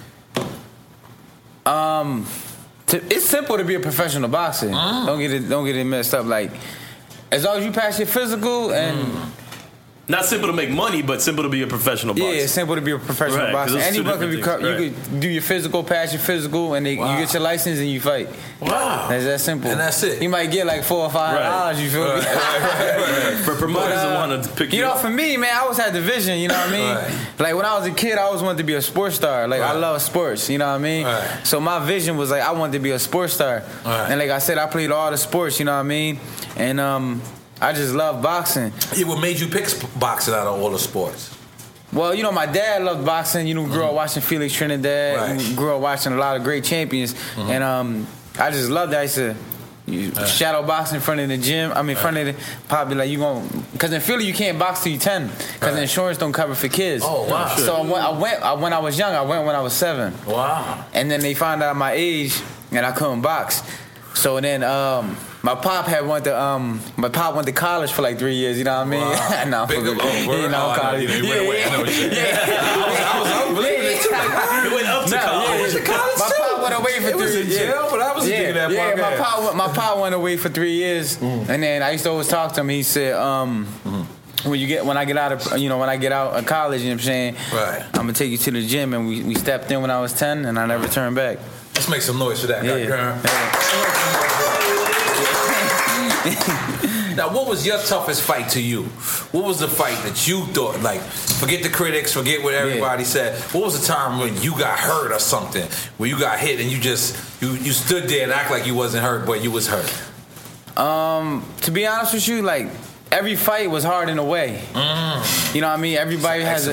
with you, it's simple to be a professional boxer. Don't get it messed up. Like, as long as you pass your physical and not simple to make money, but simple to be a professional boxer. Yeah, it's simple to be a professional boxer. Anyone can become. You could do your physical, pass your physical, and you get your license and you fight. Wow, that's that simple. And that's it. You might get like $400 or $5. You feel me? For promoters that want to pick you up. up. For me, man, I always had the vision. You know what I mean? Like when I was a kid, I always wanted to be a sports star. Like I love sports. You know what I mean? So my vision was like I wanted to be a sports star. And like I said, I played all the sports. You know what I mean? And I just love boxing. Yeah, what made you pick boxing out of all the sports? Well, you know, my dad loved boxing. You know, grew up watching Felix Trinidad. Grew up watching a lot of great champions. And I just loved that. I used to shadow box in front of the gym. I mean, in front of the probably like you going because in Philly you can't box till you 10 because the insurance don't cover for kids. Oh wow! So I went when I was young. I went when I was 7. Wow! And then they found out my age and I couldn't box. So then my pop went to college for like 3 years. You know what I mean? Wow. No, Big up, college. I was believing it too. He went up to college. My pop went away for 3 years. It was in jail, but I was thinking that podcast. My pop went away for 3 years, and then I used to always talk to him. He said, when I get out of college, you know what I'm saying? Right. I'm gonna take you to the gym, and we stepped in when I was 10, and I never turned back. Let's make some noise for that, Now, what was your toughest fight to you? What was the fight that you thought, like, forget the critics, forget what everybody said. What was the time when you got hurt or something, where you got hit and you just, you stood there and act like you wasn't hurt, but you was hurt? To be honest with you, like, every fight was hard in a way. You know what I mean? Everybody has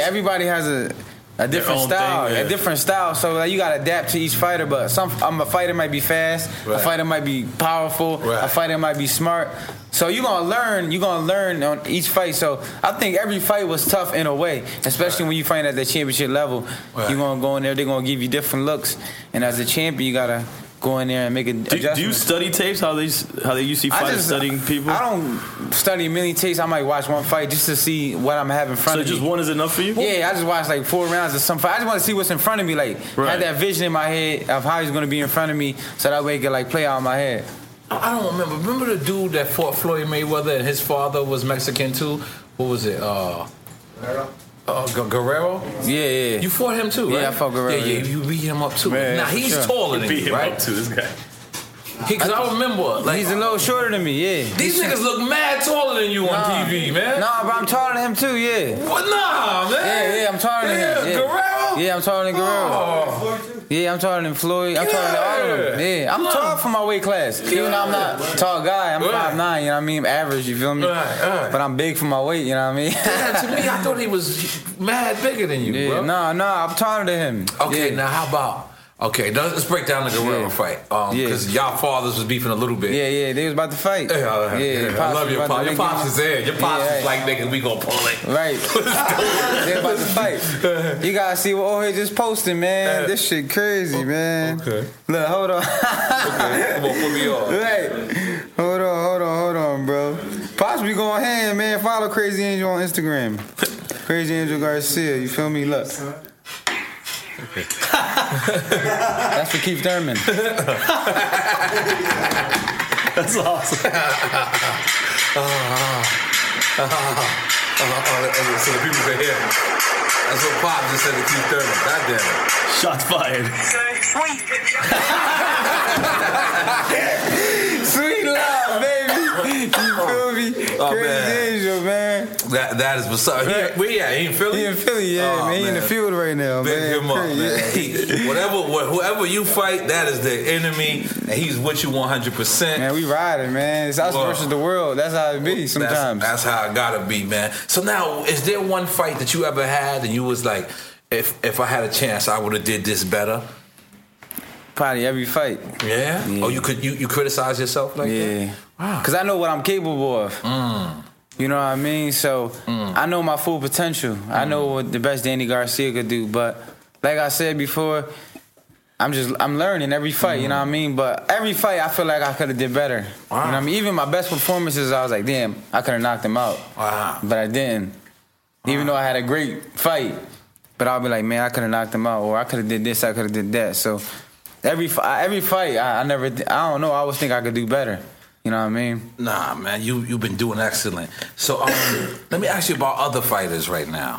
a different style, a different style. So like, you gotta adapt to each fighter. But a fighter might be fast, a fighter might be powerful, a fighter might be smart. So you're gonna learn on each fight. So I think every fight was tough in a way, especially when you fight at the championship level. You're gonna go in there, they're gonna give you different looks, and as a champion, you gotta go in there and make an adjustment. Do you study tapes? How they usually fighters studying people? I don't study a million tapes. I might watch one fight just to see what I'm having in front of me. So just one is enough for you? Yeah, I just watch like 4 rounds of some fight. I just want to see what's in front of me. Like have that vision in my head of how he's going to be in front of me, so that way it can like play out in my head. I don't remember. Remember the dude that fought Floyd Mayweather and his father was Mexican too? What was it? Guerrero? Yeah. You fought him too, right? Yeah, I fought Guerrero. Yeah, you beat him up too. Man, now he's taller than you, right? Up too, this guy. Because I remember, like, he's a little shorter than me. Yeah. These niggas look mad taller than you on TV, man. Nah, but I'm taller than him too. Yeah. What? Nah, man. Yeah, I'm taller than him. Yeah. Guerrero? Yeah, I'm taller than Guerrero. Yeah, I'm taller than Floyd. I'm taller than all of them. Yeah, I'm tall for my weight class. Even though I'm not a tall guy, I'm 5'9", you know what I mean? Average, you feel me? But I'm big for my weight, you know what I mean? Yeah, to me, I thought he was mad bigger than you, bro. No, I'm taller than him. Okay, now how about... Okay, let's break down the Guerrero fight. Because y'all fathers was beefing a little bit. Yeah, they was about to fight. I love your pops. Your pops is there. Your pops is like, nigga, we gonna pull it. Right. They about to fight. You gotta see what Jorge just posted, man. This shit crazy, man. Okay. Look, hold on. Okay, come on, put me on. Right. Hold on, bro. Pops be going hand, man. Follow Crazy Angel on Instagram. Crazy Angel Garcia, you feel me? Look. That's for Keith Thurman. That's awesome. So the people can hear. That's what Pop just said to Keith Thurman. God damn it. Shots fired. Sweet love, baby. You feel me? Crazy Angel, man. That is what's up. Where he at? He in Philly? He in Philly, yeah, man. He in the field right now, Big man. him up, man. Whoever you fight, that is the enemy, and he's with you 100%. Man, we riding, man. It's us versus the world. That's how it be sometimes. That's how it gotta be, man. So now, is there one fight that you ever had and you was like, if I had a chance, I would have did this better? Probably every fight. Yeah? Oh, you criticize yourself like that? Yeah. Because I know what I'm capable of. You know what I mean? So I know my full potential. I know what the best Danny Garcia could do. But like I said before, I'm learning every fight, you know what I mean? But every fight I feel like I could have did better. You know what I mean? Even my best performances, I was like, damn, I could have knocked him out. But I didn't. Even though I had a great fight. But I'll be like, man, I could have knocked him out. Or I could have did this, I could have did that. So every fight, I don't know, I always think I could do better. You know what I mean? Nah, man, you've been doing excellent. So let me ask you about other fighters right now.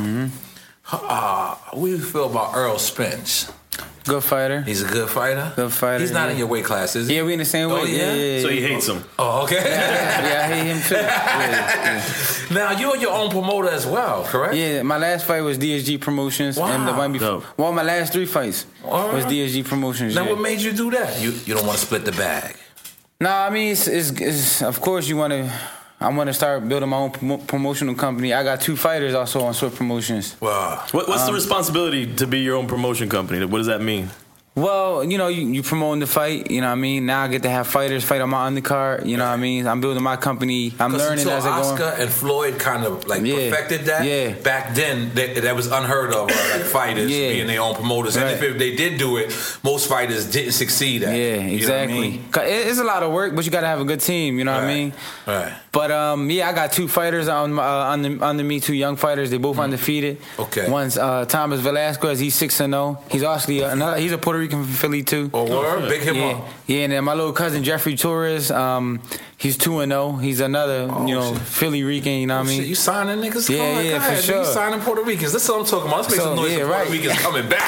What do you feel about Earl Spence? Good fighter. He's a good fighter? Good fighter. He's not in your weight class, is he? Yeah, we in the same weight. Yeah. So he hates him. Oh, okay. Yeah, I hate him too. Yeah. Now, you're your own promoter as well, correct? Yeah, my last fight was DSG Promotions. Wow. And the one before. Well, my last 3 fights was DSG Promotions. Now, what made you do that? You don't want to split the bag? Nah, I mean, it's of course you want to. I want to start building my own promotional company. I got 2 fighters also on Swift Promotions. Wow. What's the responsibility to be your own promotion company? What does that mean? Well, you know, you promoting the fight, you know what I mean? Now I get to have fighters fight on my undercard, you know what I mean? I'm building my company. I'm learning as I go. Oscar and Floyd kind of like perfected that. Yeah. Back then, that was unheard of, like fighters being their own promoters. And if they did do it, most fighters didn't succeed at it. Yeah, exactly. You know what I mean? It's a lot of work, but you got to have a good team, you know what I mean? Right. But yeah, I got 2 fighters under me, 2 young fighters. They both undefeated. Okay. One's Thomas Velasquez. He's 6-0. He's actually he's a Puerto Rican from Philly too. Oh, word? Big him up. Yeah, and then my little cousin Jeffrey Torres. He's 2-0. He's another Philly Rican. You know what I mean? Shit, you signing niggas? Yeah, for sure. You signing Puerto Ricans? That's what I'm talking about. Let's make some noise for Puerto Ricans coming back.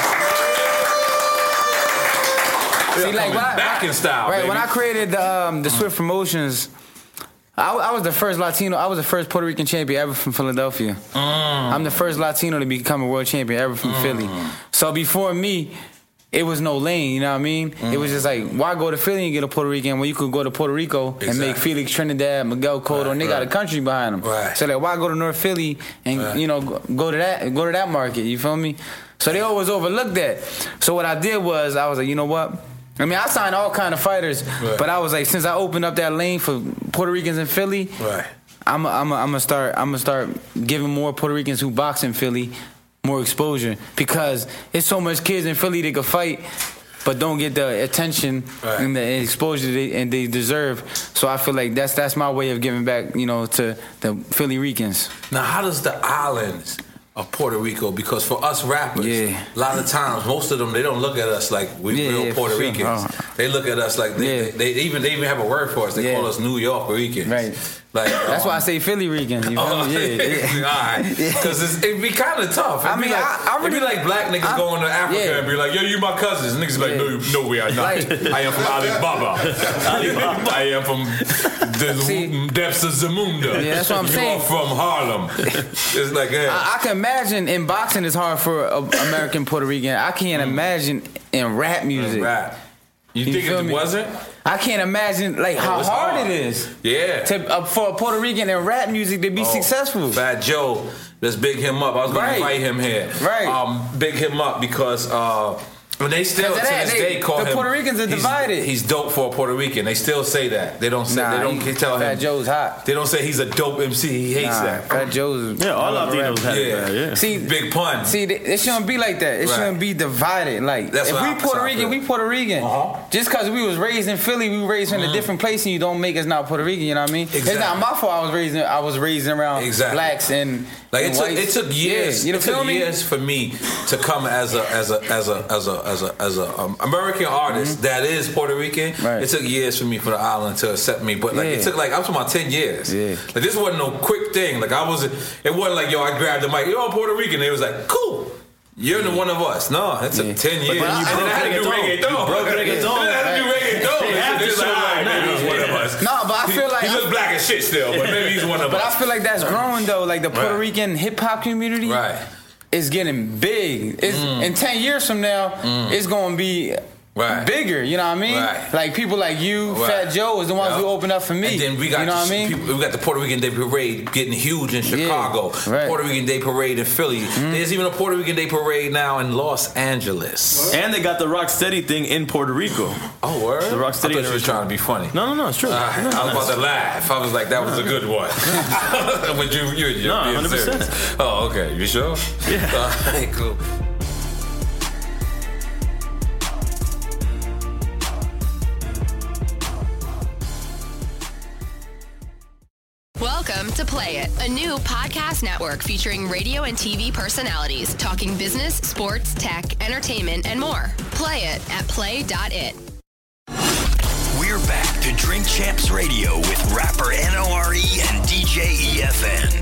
See, like back in style. Right baby. when I created the Swift Promotions. I was the first Latino. I was the first Puerto Rican champion ever from Philadelphia. I'm the first Latino to become a world champion ever from Philly. So before me, it was no lane. You know what I mean? It was just like, why go to Philly and get a Puerto Rican when you could go to Puerto Rico and make Felix Trinidad, Miguel Cotto, and they got a country behind them. Right. So like, why go to North Philly and you know go to that market? You feel me? So they always overlooked that. So what I did was I was like, you know what? I mean, I signed all kind of fighters, but I was like, since I opened up that lane for Puerto Ricans in Philly, I'm gonna start giving more Puerto Ricans who box in Philly more exposure, because it's so much kids in Philly that could fight but don't get the attention and the exposure they deserve. So I feel like that's my way of giving back, you know, to the Philly Ricans. Now, how does the islands of Puerto Rico, because for us rappers, a lot of times, most of them, they don't look at us like we real Puerto Ricans. They look at us like they even have a word for us. They call us New York Ricans. Right. Like that's why I say Philly Rican. You feel me? Yeah. All right. Because it'd be kind of tough. I mean, like, I really it'd be like black niggas going to Africa and be like, yo, you my cousins. Niggas be like, no, we are not. I am from Alibaba. I am from the depths of Zamunda. Yeah, that's what I'm saying. You are from Harlem. It's like, hey. I can imagine in boxing it's hard for an American Puerto Rican. I can't imagine in rap music. Rap. You think it wasn't? I can't imagine like how hard it is. Yeah. For a Puerto Rican in rap music to be successful. Fat Joe, let's big him up. I was going to invite him here. Right. Big him up because when they still to this day call him. The Puerto Ricans are divided. He's dope for a Puerto Rican. They still say that. They don't say. They don't tell him. Fat Joe's hot. They don't say he's a dope MC. He hates that. Fat Joe's. All Latinos have that. Yeah. See, big pun. See, it shouldn't be like that. It shouldn't be divided. Like that's if we Puerto Rican, we Puerto Rican. Just because we was raised in Philly, we were raised in a different place, and you don't make us not Puerto Rican. You know what I mean? Exactly. It's not my fault. I was raised around blacks and. Like and it took years. Yeah, it took years for me to come as a American artist that is Puerto Rican. Right. It took years for me for the island to accept me. But like it took like I'm talking about 10 years. Yeah. Like this wasn't no quick thing. Like it wasn't like yo I grabbed the mic. Yo, I'm Puerto Rican. They was like cool. You're the one of us. No, it took 10 years. But I had to do reggaeton. No, but I feel like he looks black as shit still, but maybe he's one of us. But I feel like that's growing though. Like the Puerto Rican hip hop community is getting big. It's in 10 years from now, it's gonna be bigger, you know what I mean? Like people like you, Fat Joe, is the ones who opened up for me. And then we got you know what I mean? We got the Puerto Rican Day Parade getting huge in Chicago. Puerto Rican Day Parade in Philly. There's even a Puerto Rican Day Parade now in Los Angeles. And they got the Rocksteady thing in Puerto Rico. Oh, word? The Rocksteady. I thought you was trying to be funny. No, it's true. I was about to laugh. I was like, that was a good one. But you're no, being 100%. serious. Oh, okay. You sure? Yeah. All right, cool. Welcome to Play It, a new podcast network featuring radio and TV personalities talking business, sports, tech, entertainment, and more. Play it at play.it. We're back to Drink Champs Radio with rapper NORE and DJ EFN.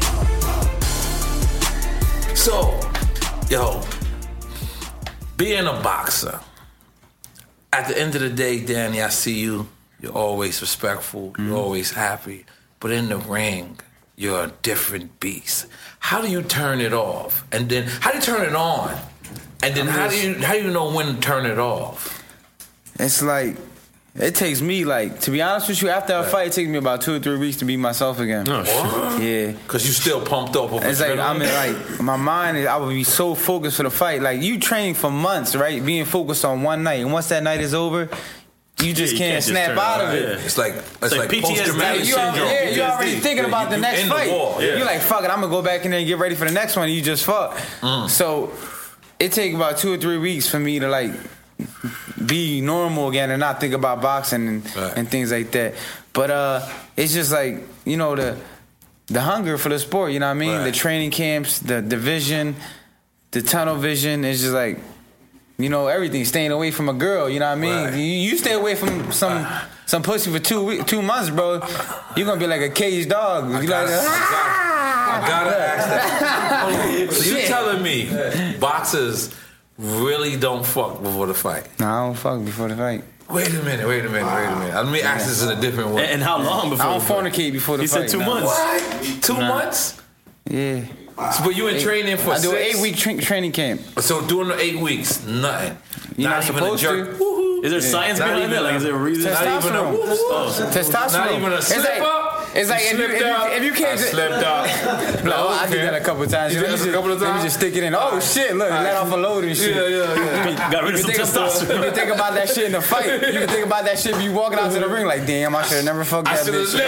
So, yo, being a boxer, at the end of the day, Danny, I see you. You're always respectful. You're always happy. But in the ring, you're a different beast. How do you turn it off? And then how do you turn it on? And then how do you know when to turn it off? It's like it takes me to be honest with you, after a fight, it takes me about 2 or 3 weeks to be myself again. Oh, shit. Yeah. Cause you still pumped up. It's like my mind I would be so focused for the fight. Like you train for months, right? Being focused on one night, and once that night is over, you just can't snap out of it. Yeah. It's like PTSD syndrome. You're already thinking about the next fight. You're like, fuck it, I'm gonna go back in there and get ready for the next one. And you just fuck. So it takes about 2 or 3 weeks for me to be normal again and not think about boxing and things like that. But it's just like the hunger for the sport. You know what I mean? The training camps, the division, the tunnel vision. It's just like. Everything. Staying away from a girl, you know what I mean? Right. You stay away from some pussy for 2 months, bro. You're gonna be like a caged dog. I gotta ask that. So you telling me boxers really don't fuck before the fight? No, I don't fuck before the fight. Wait a minute. Let me ask this in a different way. And how long before? I don't fornicate before the fight. He said 2 months. What? 2 months? Yeah. So, but you in training for 6? I do an 8-week training camp. So during the 8 weeks, nothing. You're not supposed to. Is there science behind that? Is there a reason? Testosterone. Testosterone. Not even a slip up. It's like if you can't slipped up. No, I did that a couple of times. Let me just stick it in. Oh shit! Look, let off a load and shit. Yeah. Got rid of some testosterone. You can think about that shit in the fight. You can think about that shit. You walking out to the ring like, damn, I should have never fucked that bitch.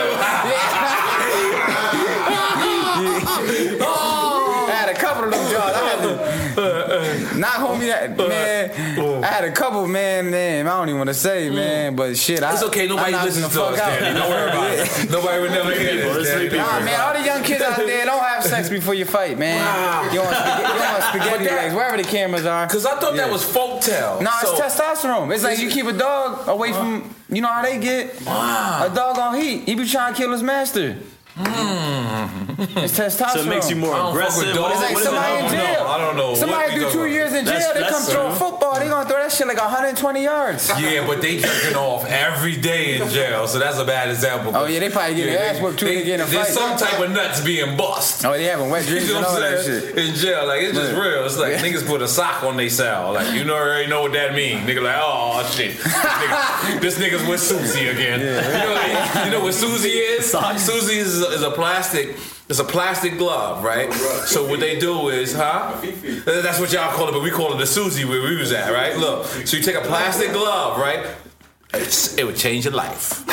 I had a couple of them jobs. I had to not homie that man. I had a couple, man. I don't even want to say, man, but shit. It's okay. Nobody listens to us, Danny. Don't worry about it. Nobody would never hear this. Nah, man. All the young kids out there don't have sex before you fight, man. You want spaghetti legs wherever the cameras are. Because I thought that was folktale. Nah, it's testosterone. It's like you keep a dog away from. You know how they get. A dog on heat. He be trying to kill his master. It's testosterone. So it makes you more aggressive. It's like somebody in jail. I don't know. Somebody do 2 years in jail, they come throw a football, they gonna throw that shit like 120 yards. Yeah, but they jerking off every day in jail, so that's a bad example. Oh yeah, they probably get their ass whooped too. They get in a fight. There's some type of nuts being bust. Oh, they having wet dreams and all that shit. In jail, like it's just real. It's like niggas put a sock on they cell. Like you already know what that means. Nigga like, oh shit. This nigga's with Susie again. You know what Susie is? Susie is a plastic. It's a plastic glove, right? So what they do is, that's what y'all call it, but we call it the Susie where we was at, right? Look, so you take a plastic glove, right? It would change your life.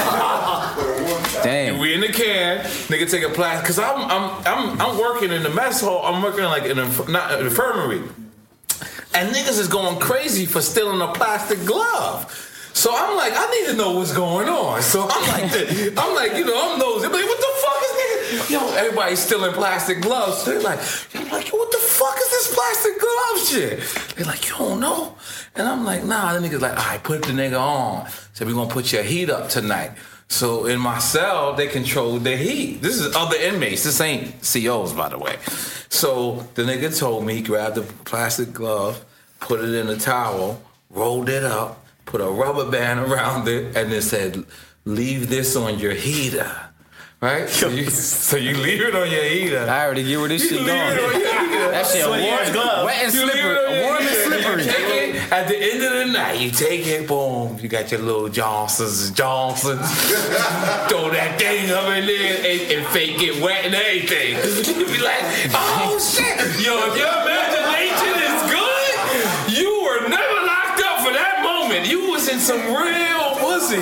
Damn. We in the can, nigga take a plastic, cause I'm working in the mess hall. I'm working like in an infirmary, and niggas is going crazy for stealing a plastic glove. So I'm like, I need to know what's going on. So I'm like, I'm nosy. I'm like, what the fuck is nigga? Yo, everybody's stealing plastic gloves. So they're like, what the fuck is this plastic glove shit? They're like, you don't know? And I'm like, nah. The nigga's like, all right, put the nigga on. So we're gonna put your heat up tonight. So in my cell, they control the heat. This is other inmates. This ain't COs, by the way. So the nigga told me he grabbed the plastic glove, put it in a towel, rolled it up, put a rubber band around it, and it said, leave this on your heater. Right? So you leave it on your heater. I already get where this shit going. That shit warm and slippery. Warm and slippery. At the end of the night, you take it, boom, you got your little Johnsons. Throw that thing up in there and fake it wet and everything. You be like, oh shit. Yo, if your imagination is good, you were never locked up for that moment. You was in some real pussy.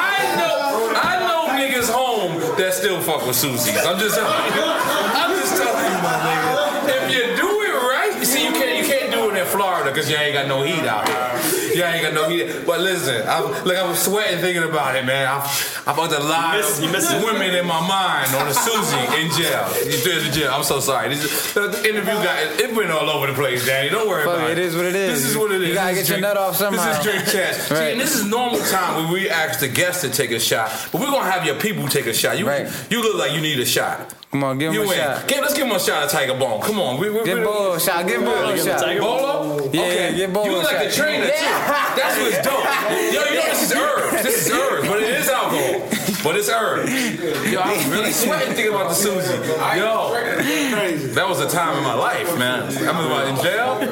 I know niggas home that still fuck with Susies. I'm just telling you, my nigga. If you do it right, you see, you can't do it in Florida because you ain't got no heat out here. You ain't got no heat. But listen, I was sweating thinking about it, man. I fucked a lot of women in my mind on a Susie in jail. I'm so sorry. The interview it went all over the place, Danny. Don't worry about it. It is what it is. This is what it is. You gotta get your nut off somehow. This is Drink Champs. Right. See, and this is normal time when we ask the guests to take a shot, but we're gonna have your people take a shot. You look like you need a shot. Come on, give him a shot. Let's give him a shot of Tiger Bone. Come on. Give Bolo a shot. Give Bolo a shot. Bolo? Yeah, give Bolo a shot. You look like a trainer, too. That's what's dope. Yo, you know this is herbs. This is herbs, but it is alcohol. But it's herbs. Yo, I was really sweating thinking about the Susie. Yo, that was a time in my life, man. I was in jail.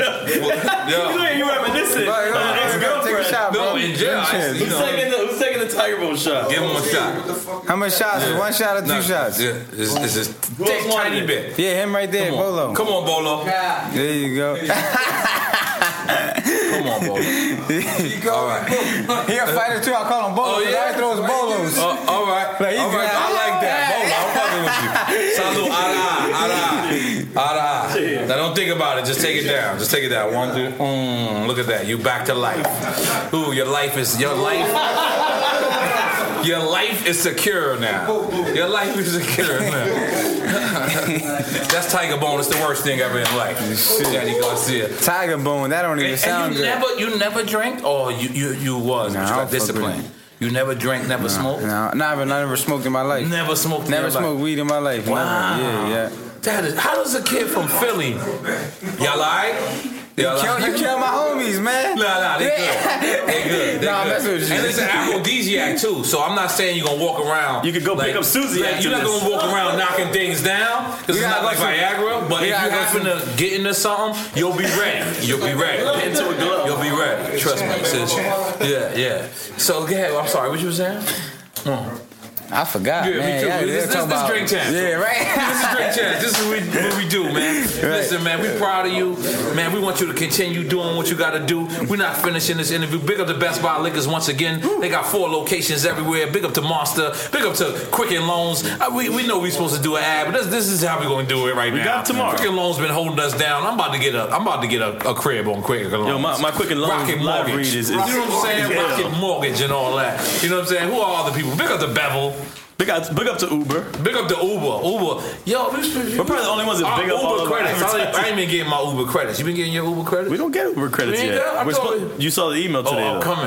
Yo. You reminiscing. Ex-girlfriend. No, in jail. Who's taking the Tiger Bone shot? Give him a shot. How much shots? One shot or two shots? Yeah, this is tiny bit. Yeah, him right there, Bolo. Come on, Bolo. There you go. Come on, Bolo. All right. He a fighter too. I call him Bolo. I throw his bolos. All right. I like that. Bolo, I'm fucking with you. Salud, ara. Now don't think about it. Just take it down. Just take it down. 1, 2. Look at that. You back to life. Ooh, your life is secure now. Your life is secure now. That's Tiger Bone. It's the worst thing ever in life. Danny Garcia. Tiger Bone. That don't even sound good. You never drank? Or you was? No, you got disciplined. You never drank, never smoked? No, I never smoked in my life. Never smoked in my life? Never smoked weed in my life. Wow. Never. Yeah. How does a kid from Philly? Y'all alright? You kill my homies, man. Nah, they good. They good. Nah, I'm messing with you. And it's an aphrodisiac too, so I'm not saying you're gonna walk around. You could go pick up Susie. You're not gonna walk around knocking things down because it's not like Viagra. But if you happen to get into something, you'll be ready. You'll be ready. Into a glove. You'll be ready. Trust me, sis. Yeah. So go ahead. I'm sorry. What you were saying? I forgot, yeah, man. This Drink Champs. Yeah, right. This is Drink Champs. This is what we do, man. Right. Listen, man, we proud of you. Man, we want you to continue doing what you got to do. We're not finishing this interview. Big up to Best Buy Liquors once again. They got 4 locations everywhere. Big up to Monster. Big up to Quicken Loans. We know we're supposed to do an ad, but this is how we're going to do it right now. We got tomorrow. Quicken Loans been holding us down. I'm about to get a crib on Quicken Loans. Yo, my Quicken Loans Rocket live Mortgage. read is you know what I'm saying? Rocket Mortgage and all that. You know what I'm saying? Who are all the people? Big up to Bevel. Big up to Uber. Big up to Uber. Yo, we're probably the only ones that big up all Uber credits. I ain't been getting my Uber credits. You been getting your Uber credits? We don't get Uber credits yet. You saw the email today. I'm coming.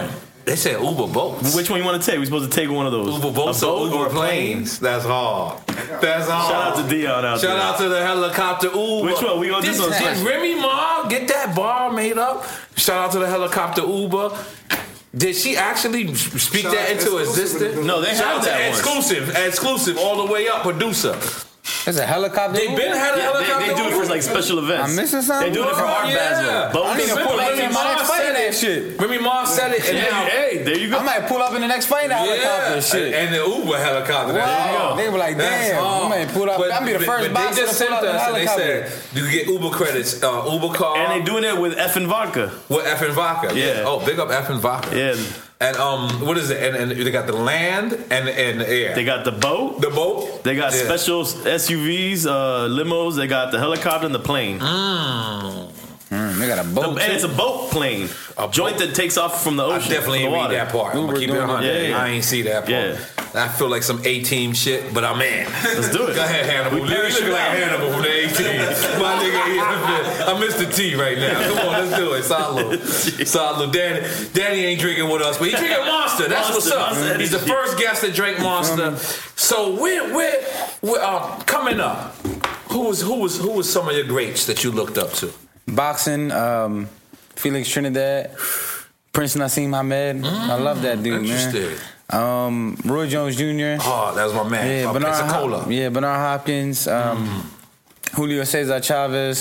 They said Uber boats. Which one you want to take? We're supposed to take one of those. Uber boats or Uber planes? That's hard. That's hard. Shout out to Dion out there. Shout out to the helicopter Uber. Which one? We gonna do some Did Remy Ma get that bar made up? Shout out to the helicopter Uber. Did she actually speak that into existence? No, they Shout have out that to exclusive, all the way up, producer. There's a helicopter. They been had a helicopter. They do it for like special events. I'm missing something. They do it for Art Basel. But I need to pull up in my next fight in that shit. Remy Ma said it, and now hey, there you go. I might pull up in the next fight in the helicopter and shit. And the Uber helicopter. Wow. They were like, damn, I might pull up. I'm be the first But they boxer just to pull sent up in the us, and they helicopter. said you can get Uber credits, Uber car, And they doing it with effing vodka. with effing vodka. Yeah. Oh, big up effing vodka. Yeah. And what is it? And they got the land and the air. They got the boat. The boat. They got special SUVs, limos. They got the helicopter and the plane. They got a boat. And it's a boat plane. A joint that takes off from the ocean. I definitely from the ain't water. read that part. I'm gonna keep it 100. Yeah. I ain't see that part. Yeah. I feel like some A-team shit, but I'm in. Let's do it. Go ahead, Hannibal. You look like Hannibal from the A-team. My nigga, I missed the T right now. Come on, let's do it. Salud. Danny ain't drinking with us, but he drinking Monster. That's what's up. He's the first guest that drank Monster. So we're coming up. Who was some of your greats that you looked up to? Boxing, Felix Trinidad, Prince Nassim Hamed. I love that dude, man. Roy Jones Jr. Oh, that was my man. Yeah, Bernard Hopkins. Julio Cesar Chavez.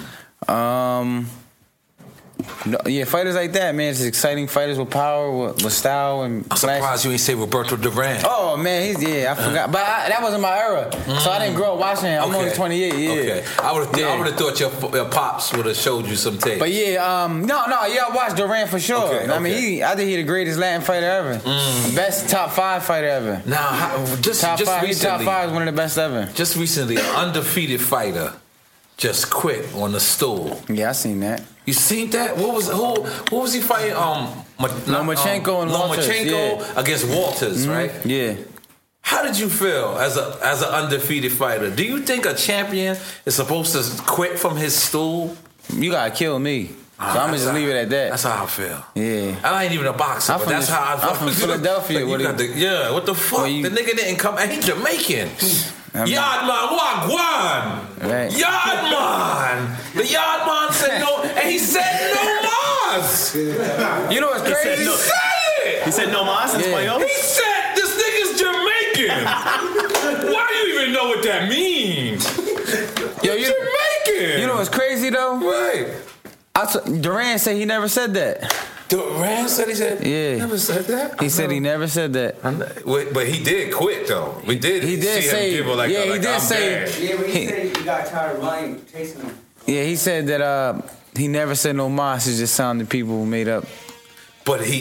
Fighters like that, man. It's exciting fighters with power, with style, and I'm surprised you ain't say Roberto Duran. Oh man, I forgot, but that wasn't my era, so I didn't grow up watching him. I'm only 28. Yeah, okay. I would have thought your pops would have showed you some tape. But I watched Duran for sure. Okay, I mean, I think he's the greatest Latin fighter ever, best top 5 fighter ever. Now, just recently, top 5 is one of the best ever. Just recently, an undefeated fighter just quit on the stool. Yeah, I seen that. You seen that? Who was he fighting? Lomachenko and Walters. Lomachenko against Walters, right? Yeah. How did you feel as an undefeated fighter? Do you think a champion is supposed to quit from his stool? You gotta kill me. So I'm gonna just leave it at that. That's how I feel. Yeah. I ain't even a boxer, but that's how I feel. I'm from Philadelphia. What the fuck? The nigga didn't come. He's Jamaican. Yardman Wagwan. Right. Yardman. The Yardman said no, and he said no mas. You know what's crazy? He said it. He said no mas in Spanish? He said this nigga's Jamaican. Why do you even know what that means? Jamaican. You know what's crazy though? Right. Duran said he never said that. Duran said he said never said that? He said he never said that. But he did quit though. He did say he did say he got tired of lying, chasing him. Yeah, he said that he never said no mas. It just sounded people made up. But he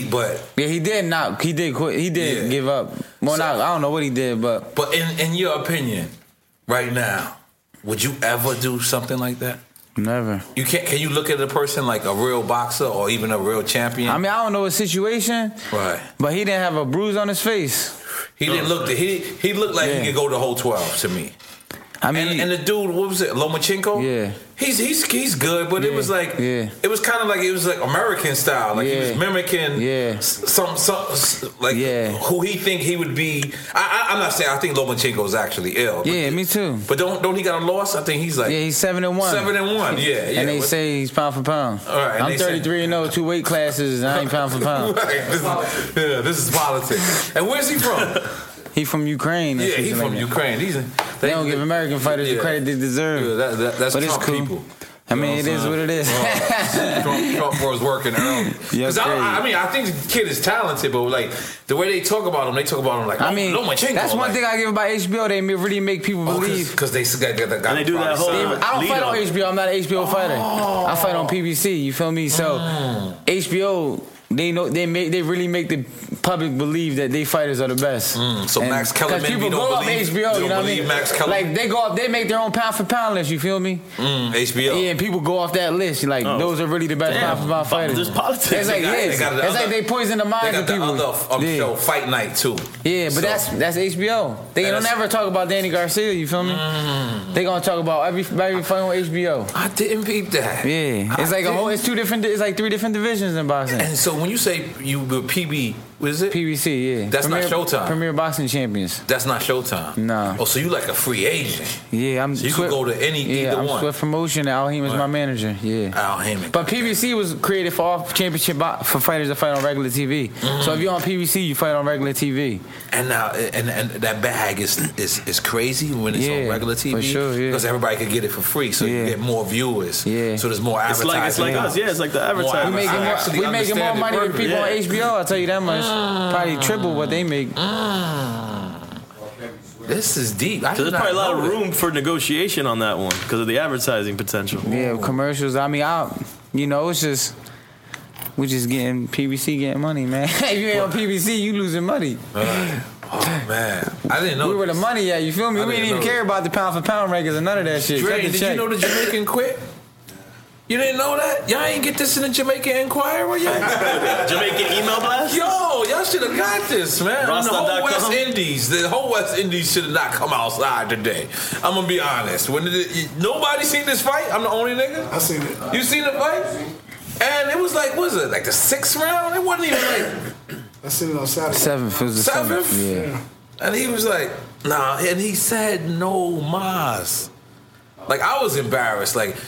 did quit. He did give up. Well, I don't know what he did, but in your opinion, right now, would you ever do something like that? Never. You can't. Can you look at a person like a real boxer or even a real champion? I mean, I don't know his situation, right? But he didn't have a bruise on his face. He didn't look. He looked like he could go the whole 12 to me. I mean, and the dude, what was it, Lomachenko? Yeah, he's good, but it was like it was kind of like American style, like he was mimicking some like who he think he would be. I'm not saying I think Lomachenko is actually ill. Yeah, me too. But don't he got a loss? I think he's like he's 7-1. 7-1. Yeah. And they say he's pound for pound. All right, I'm 33-0, 2 weight classes, and I ain't pound for pound. Right. This is politics. And where's he from? He from Ukraine. Yeah, he's from Ukraine. They don't give American fighters the credit they deserve. Yeah, that's but Trump it's cool. people. I mean, it is what it is. Trump was working early. Because I think the kid is talented, but like the way they talk about him like, Lomachenko. That's one thing I give about HBO. They really make people believe. Because they got and they do that whole. I don't fight on HBO. I'm not an HBO fighter. I fight on PBC. You feel me? So HBO. They really make the public believe that they fighters are the best. So Max Kellerman, because people go up HBO, you know what I mean? Max Kellerman? Like they go up, they make their own pound for pound list. You feel me? HBO. Yeah, and people go off that list. Like those are really the best pound for pound fighters. There's politics. It's like it's like they poison the minds of people. They got the other show, Fight Night too. Yeah, but that's HBO. They don't ever talk about Danny Garcia. You feel me? They gonna talk about every fight on HBO. I didn't peep that. Yeah, it's like it's 2 different. It's like 3 different divisions in boxing. And so when you say you were PB, what is it? PBC, yeah. That's not Showtime. Premier Boxing Champions. That's not Showtime. No. Oh, so you like a free agent? Yeah, I'm. So you could go to either I'm one. Swift Promotion. Al Heyman's my manager. Yeah. Al Heyman. But PBC was created for all championship for fighters that fight on regular TV. Mm-hmm. So if you're on PBC, you fight on regular TV. And now, and that bag is crazy when it's on regular TV. For sure, yeah. Because everybody can get it for free, so you get more viewers. Yeah. So there's more advertising. It's like us. Yeah, it's like the advertising. We making more money than people on HBO. I'll tell you that much. Probably triple what they make. This is deep. So there's probably a lot of room for negotiation on that one because of the advertising potential. Yeah, commercials. I mean, it's just we just getting PBC getting money, man. If you ain't on PBC, you losing money. Oh man, I didn't know. We were the money at. You feel me? We didn't even care about the pound for pound records or none of that shit. Dre, did you know the Jamaican quit? You didn't know that? Y'all ain't get this in the Jamaican Inquirer yet? Jamaican email blast? Yo, y'all should have got this, man. The whole West Indies should have not come outside today. I'm gonna be honest. Nobody seen this fight? I'm the only nigga? I seen it. You seen the fight? And it was like, what was it, like the 6th round? It wasn't even like... I seen it on Saturday. 7th. It was the 7th? Yeah. And he was like, nah, and he said no mas. Like, I was embarrassed. Like,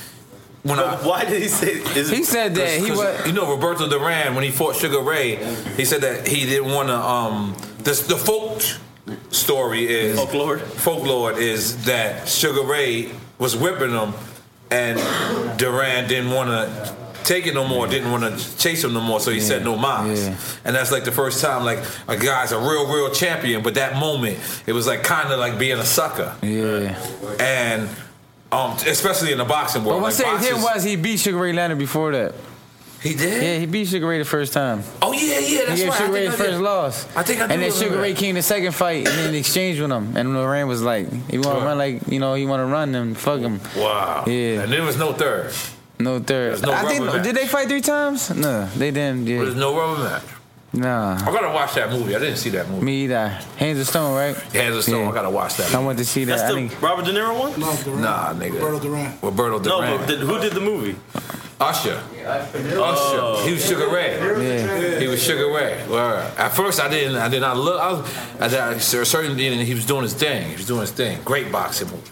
why did he say? He said that he was. You know, Roberto Duran, when he fought Sugar Ray, he said that he didn't want to. The folk story is folklore is that Sugar Ray was whipping him, and Duran didn't want to take it no more, didn't want to chase him no more, so he said no mas. Yeah. And that's like the first time like a guy's a real champion, but that moment it was like kind of like being a sucker. Yeah. And especially in the boxing world. But what saved him was he beat Sugar Ray Leonard before that. He did? Yeah, he beat Sugar Ray the first time. Oh, yeah, that's right. He gave Sugar Ray his first loss. I think I did. And then Sugar Ray came the second fight and then exchanged with him. And Duran was like, you want to run like, he want to run, then fuck him. Wow. Yeah. And there was no third. No third. There's no rubber match. Did they fight 3 times? No, they didn't. Yeah. There's no rubber match. Nah. I gotta watch that movie. I didn't see that movie. Me either. Hands of Stone, right? Hands of Stone. Yeah. I gotta watch that movie. I went to see that. That's the Robert De Niro one? No, Duran. Nah, nigga. Roberto Duran. No, but who did the movie? Usher. Usher. He was Sugar Ray. Yeah. He was Sugar Ray. Well, at first, I did not look. Certain, he was doing his thing. Great boxing movie.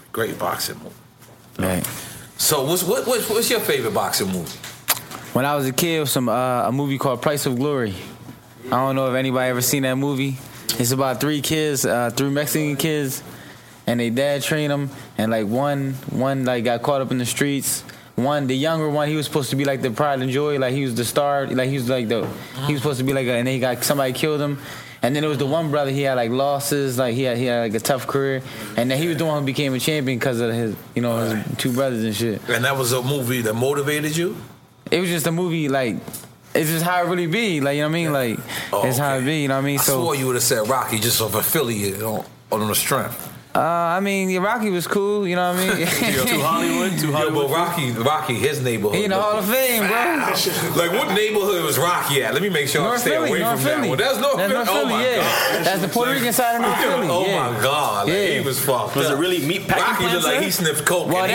Right. So, what's your favorite boxing movie? When I was a kid, it was a movie called Price of Glory. I don't know if anybody ever seen that movie. It's about 3 kids, 3 Mexican kids, and they dad trained them. And like one like got caught up in the streets. The younger one, he was supposed to be like the pride and joy, like he was the star, like he was supposed to be like, and then somebody killed him. And then there was the one brother, he had like losses, like he had like a tough career, and then he was the one who became a champion because of his, his 2 brothers and shit. And that was a movie that motivated you? It was just a movie, like, it's just how it really be, like, you know what I mean? Like, it's how it be, you know what I mean? I swore you would have said Rocky just off affiliate on the strength. I mean, Rocky was cool, you know what I mean? Too Hollywood? But Rocky, his neighborhood. He in the Hall of Fame, bro. Like, what neighborhood was Rocky at? Let me make sure I stay away from that one. That's North Philly. Oh, my God. That's the Puerto Rican side of North Philly. Oh, my God. Like, he was fucked Was up. it really meat packing? Rocky looked like he sniffed coke. Well,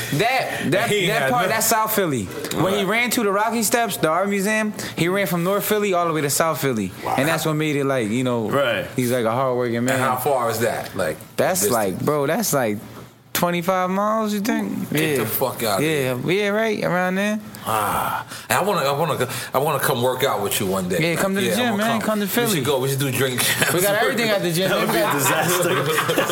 that part, that's South Philly. When he ran to the Rocky Steps, the Art Museum, he ran from North Philly all the way to South Philly. Wow. And that's what made it like, right. He's like a hardworking man. And how far is that? Like, that's like, bro, that's like 25 miles, you think? Get the fuck out of here. Yeah, right, around there. And I wanna come work out with you one day. Yeah, come to the gym, man. Come to Philly. We should do drink. We got everything at the gym. That would be a disaster. You know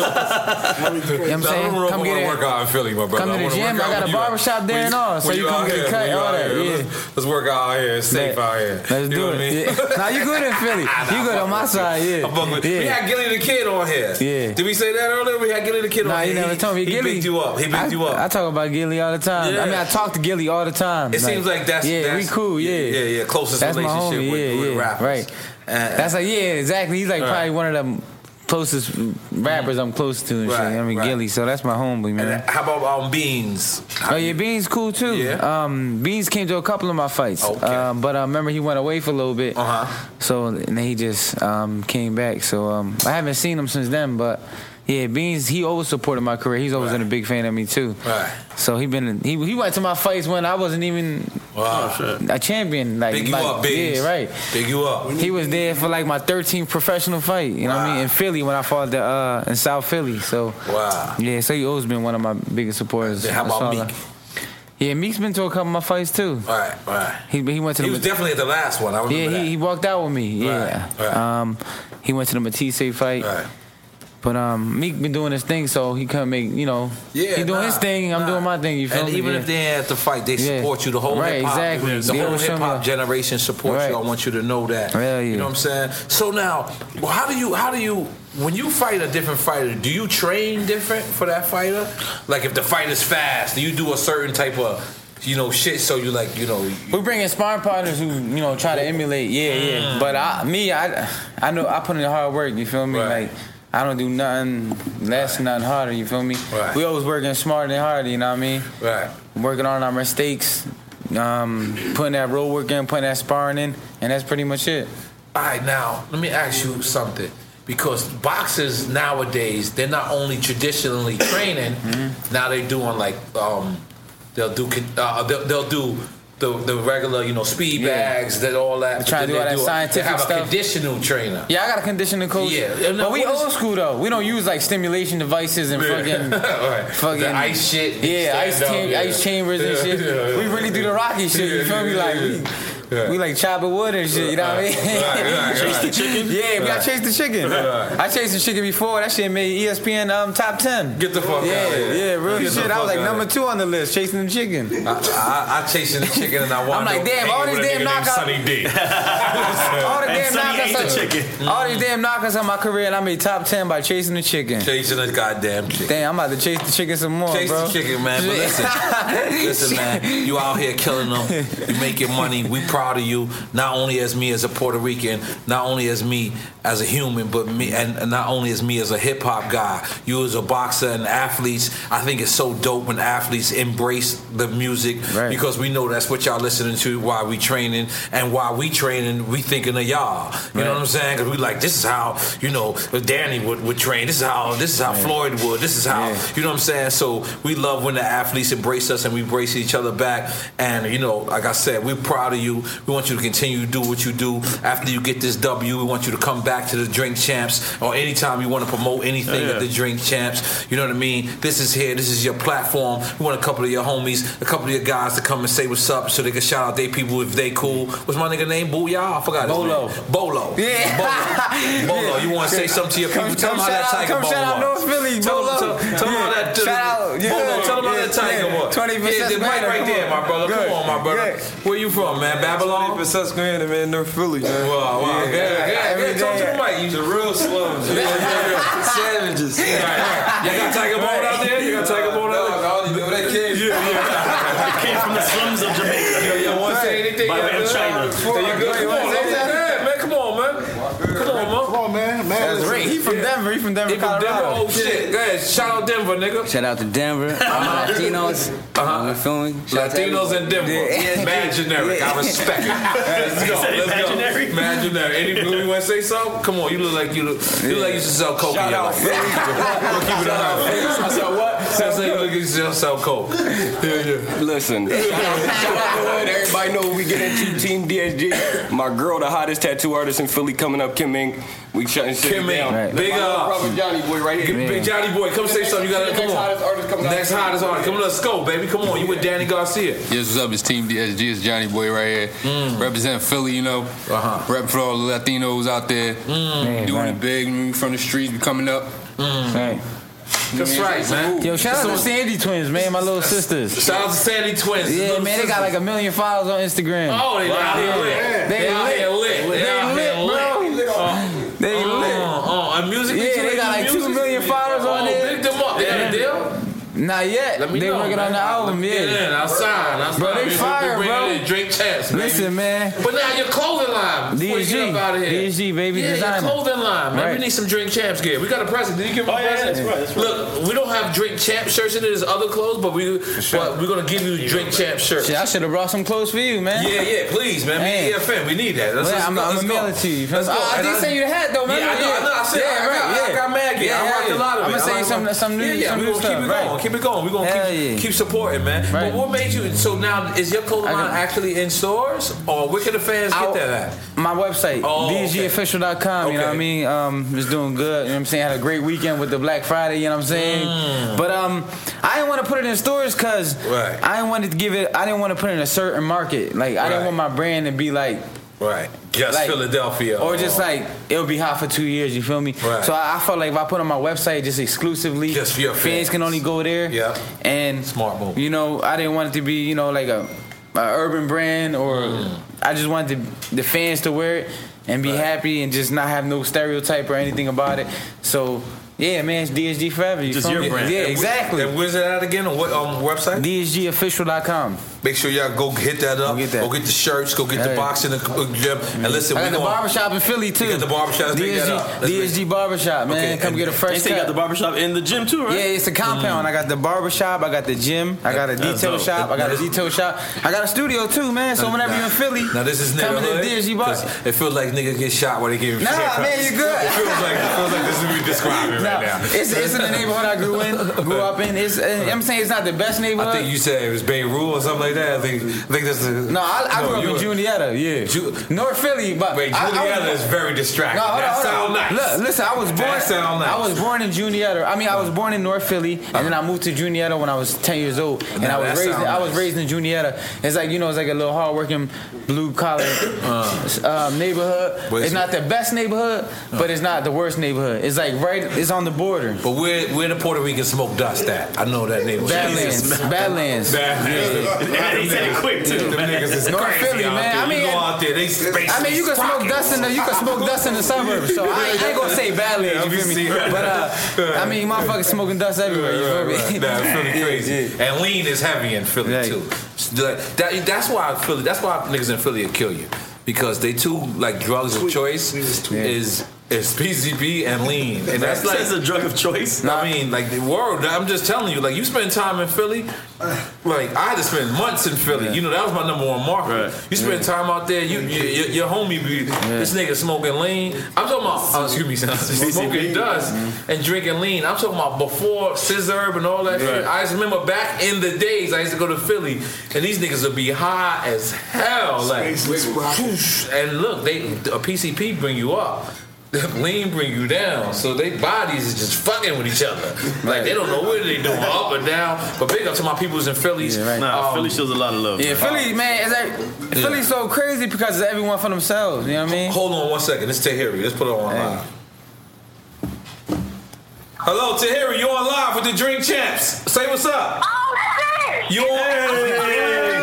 what I'm saying? Come get it. Work out in Philly, my brother. Come to the gym. I got a barbershop there and all, so you come get a cut, all that. Yeah. Let's work out out here. It's safe out here. Let's do it. Nah, you good in Philly. You good on my side, yeah. We had Gilly the Kid on here. Yeah. Did we say that earlier? We had Gilly the Kid on here. Nah, you never told me. He picked you up. I talk about Gilly all the time. I mean, I talk to Gilly all the time. It seems like that's we cool, yeah. Closest that's relationship my homie, with rappers. Right. That's like, exactly. He's like probably one of the closest rappers I'm close to and shit. I mean, Gilly, so that's my homie, man. And how about Beans? Beans cool too. Yeah. Beans came to a couple of my fights. Okay. But I remember he went away for a little bit. So, and then he just came back. So, I haven't seen him since then, but yeah, Beans, he always supported my career. He's always been a big fan of me too. Right. So he went to my fights when I wasn't even Wow. A champion. Like, Big you up, Biggs. Yeah, right. Big you up. He was there for like my 13th professional fight. You know what I mean? In Philly when I fought in South Philly. So yeah, so he always been one of my biggest supporters. How about Meek? Yeah, Meek's been to a couple of my fights too. Right. He went to. He was definitely at the last one. I remember that. He walked out with me. Yeah. Right. He went to the Matisse fight. Right. But Meek been doing his thing, so he couldn't make, he doing his thing, I'm doing my thing, you feel me? And even if they ain't at the fight, they support you. The whole hip-hop, the whole hip-hop generation supports you. I want you to know that. You know what I'm saying? So now, how do you, when you fight a different fighter, do you train different for that fighter? Like if the fight is fast, do you do a certain type of shit, so you like, we bring in sparring partners who, try to emulate, but I know I put in the hard work, you feel me? Like, I don't do nothing less, nothing harder, you feel me? Right. We always working smarter than harder, you know what I mean? Right. Working on our mistakes, putting that road work in, putting that sparring in, and that's pretty much it. All right, now, let me ask you something. Because boxers nowadays, they're not only traditionally training, now they're doing like, they'll do the regular, speed bags, that all that. They're trying to do all that scientific stuff. They have a conditional trainer. Yeah, I got a conditioning coach. Yeah, but we old school though. We don't use like stimulation devices and fucking the ice shit. Yeah, ice chambers and shit. We really do the Rocky shit. You feel me? Like we like chopping wood and shit. You know what I mean? Chase the chicken. Yeah, we got chase the chicken. I chased the chicken before. That shit made ESPN top 10. Get the fuck out of here. Yeah, real shit. I was like number 2 on the list, chasing the chicken. I chasing the chicken and I want. I'm like, damn, all these damn knockouts. Sunny D. All the damn knockouts. All these damn knockouts on my career, and I made top 10 by chasing the chicken. Chasing the goddamn chicken. Damn, I'm about to chase the chicken some more, Chase bro. the chicken, man. But listen, man. You out here killing them. You making money. We proud of you. Not only as me as a Puerto Rican, not only as me as a human, but me, and not only as me as a hip hop guy. You as a boxer and athletes. I think it's so dope when athletes embrace the music because we know that's what y'all listening to while we training, and while we training, we thinking of y'all. You know what I'm saying? Because we like, this is how Danny would train. This is how Floyd would. This is how you know what I'm saying. So we love when the athletes embrace us and we embrace each other back. And like I said, we're proud of you. We want you to continue to do what you do. After you get this W, we want you to come back to the Drink Champs, or anytime you want to promote anything at the Drink Champs. You know what I mean? This is here. This is your platform. We want a couple of your homies, a couple of your guys to come and say what's up, so they can shout out their people if they cool. What's my nigga name? Booyah? I forgot his name. Bolo. Yeah. Bolo. You want to say something to your people? Tell them how that Tiger Bolo was. Shout out North Philly, Bolo. Tell them how that. Shout out. Bolo. Tell them how that Tiger was. 20%. The mic right there, my brother. Come on, my brother. Where you from, man? Babylon? Susquehanna, man. North Philly, man. Wow. Yeah. Talk to the mic. You the real slums. Savages. You got Tiger Bone out there? You got Tiger Bone out there? No, that came. It came from the slums of Jamaica. You want to say anything? By way of China. Come on, man. That's right. He from Denver. Colorado. Oh shit. Go ahead. Shout out Denver, nigga. Shout out to Denver. Latinos. You feel me? Latinos in Denver. Mad generic. I respect it. Let's go. Mad generic. You want to say something? Come on. You look like you should sell coke. Shout out Philly. We'll keep it on. I said what? Sounds like you look like you should sell coke. Listen. Shout out to Wood. Everybody know we get into Team DSG. My girl, the hottest tattoo artist in Philly, coming up, Kim Ming. We shutting shit down. Right. Big brother Johnny Boy right here. Big Johnny Boy, come say something. You gotta come on. Next hottest artist. Come on, let's go, baby. Come on. You with Danny Garcia. Yes, what's up? It's Team DSG. It's Johnny Boy right here. Represent Philly, Rep for all the Latinos out there. Doing it big. We from the streets. We coming up. That's right, man. Yo, shout out to Sandy Twins, man, my little sisters. Shout out to Sandy Twins. Yeah, man, they got like 1 million followers on Instagram. Oh, they out here lit. They out here lit. They lit. And music. Yeah, they got like 2 million followers on there. Pick them up. They got a deal? Not yet. They working on the album, I'll sign. Bro, they fire, bro. Drink Champs, baby. Listen, man. But now your clothing line. DSG. DSG, baby. Yeah, designer. your clothing line. Man, we need some Drink Champs gear. We got a present. Did you give me a present? That's right. Look, we don't have Drink Champs shirts in it. There's other clothes, but we're going to give you Drink Champs shirts. Shit, I should have brought some clothes for you, man. Yeah, please, man. Me and EFM, we need that. I'm going to mail it to you. Let's go. I did send you the hat, though, man. I said, I got mad gear. I rocked a lot of it. I'm going just saying some new Yeah, we're going to keep it going. Keep it going. We're going to keep supporting, man. But what made you, so now, is your clothing line actually in stores? Or where can the fans get that at? My website, dsgofficial.com, you know what I mean? It's doing good, you know what I'm saying? Had a great weekend with the Black Friday, you know what I'm saying? But I didn't want to put it in stores because I didn't want to put it in a certain market. Like, I didn't want my brand to be like, just like, Philadelphia. Or just like, it'll be hot for 2 years, you feel me? Right. So I felt like if I put on my website just exclusively, just for your fans can only go there. Yeah. And, smart move. You know, I didn't want it to be, you know, like a urban brand or I just wanted the fans to wear it and be happy and just not have no stereotype or anything about it. So, yeah, man, it's DSG forever. Just your brand. Yeah, exactly. And where's it at again? On what website? DSGofficial.com. Make sure y'all go hit that up. Go get the shirts. Go get the box in the gym. And listen, I got the barbershop in Philly too. You got the barbershop. DSG barbershop, man. Come get a fresh cut. You got the barbershop in the gym too, right? Yeah, it's a compound. I got the barbershop. I got the gym. I got a detail shop. I got a detail shop. I got a studio too, man. So whenever you're in Philly, now this is nigga hood. DSG bar. It feels like niggas get shot when they give him. Nah, man, you good. It feels like this is what we describing right now. It's in the neighborhood I grew up in. I'm saying it's not the best neighborhood. I think you said it was Beirut or something like that. I think that's the. No, I grew up in Juniata. Yeah, North Philly. But wait, Juniata is very distracting. No, that sounds nice. Look, listen, I was born in Juniata. I mean, I was born in North Philly, and then I moved to Juniata when I was 10 years old, and I was raised in Juniata. It's like, you know, it's like a little hardworking blue collar neighborhood. It's not the best neighborhood, but it's not the worst neighborhood. It's like it's on the border. But where the Puerto Rican smoke dust at? I know that neighborhood. Badlands. Yeah. He said it quick too. Them niggas is North crazy Philly, man. I mean, you go out there, they space. I mean, you can smoke dust in the suburbs. So I ain't gonna say Badlands. You feel me? But I mean, motherfuckers smoking dust everywhere. You feel me? Philly crazy. And lean is heavy in Philly too. That's why niggas in Philly will kill you, because they too like drugs of choice is PCP and lean, and that's like a drug of choice. I mean, like the world. I'm just telling you, like you spend time in Philly. Like I had to spend months in Philly. You know, that was my number one market. Right. You spend time out there. Your homie be this nigga smoking lean. I'm talking about smoking dust and drinking lean. I'm talking about before Scissor and all that shit. I just remember back in the days I used to go to Philly, and these niggas would be high as hell. Like, and look, a PCP bring you up. Lean bring you down, so they bodies is just fucking with each other. Like they don't know what they doing, up or down. But big up to my peoples in Philly. Philly shows a lot of love. Yeah, Philly, man, Philly's so crazy because it's everyone for themselves. You know what I mean? Hold on 1 second. It's Tahiri. Let's put it on live. Hello, Tahiri. You on live with the Drink Champs? Say what's up. Oh shit! You on?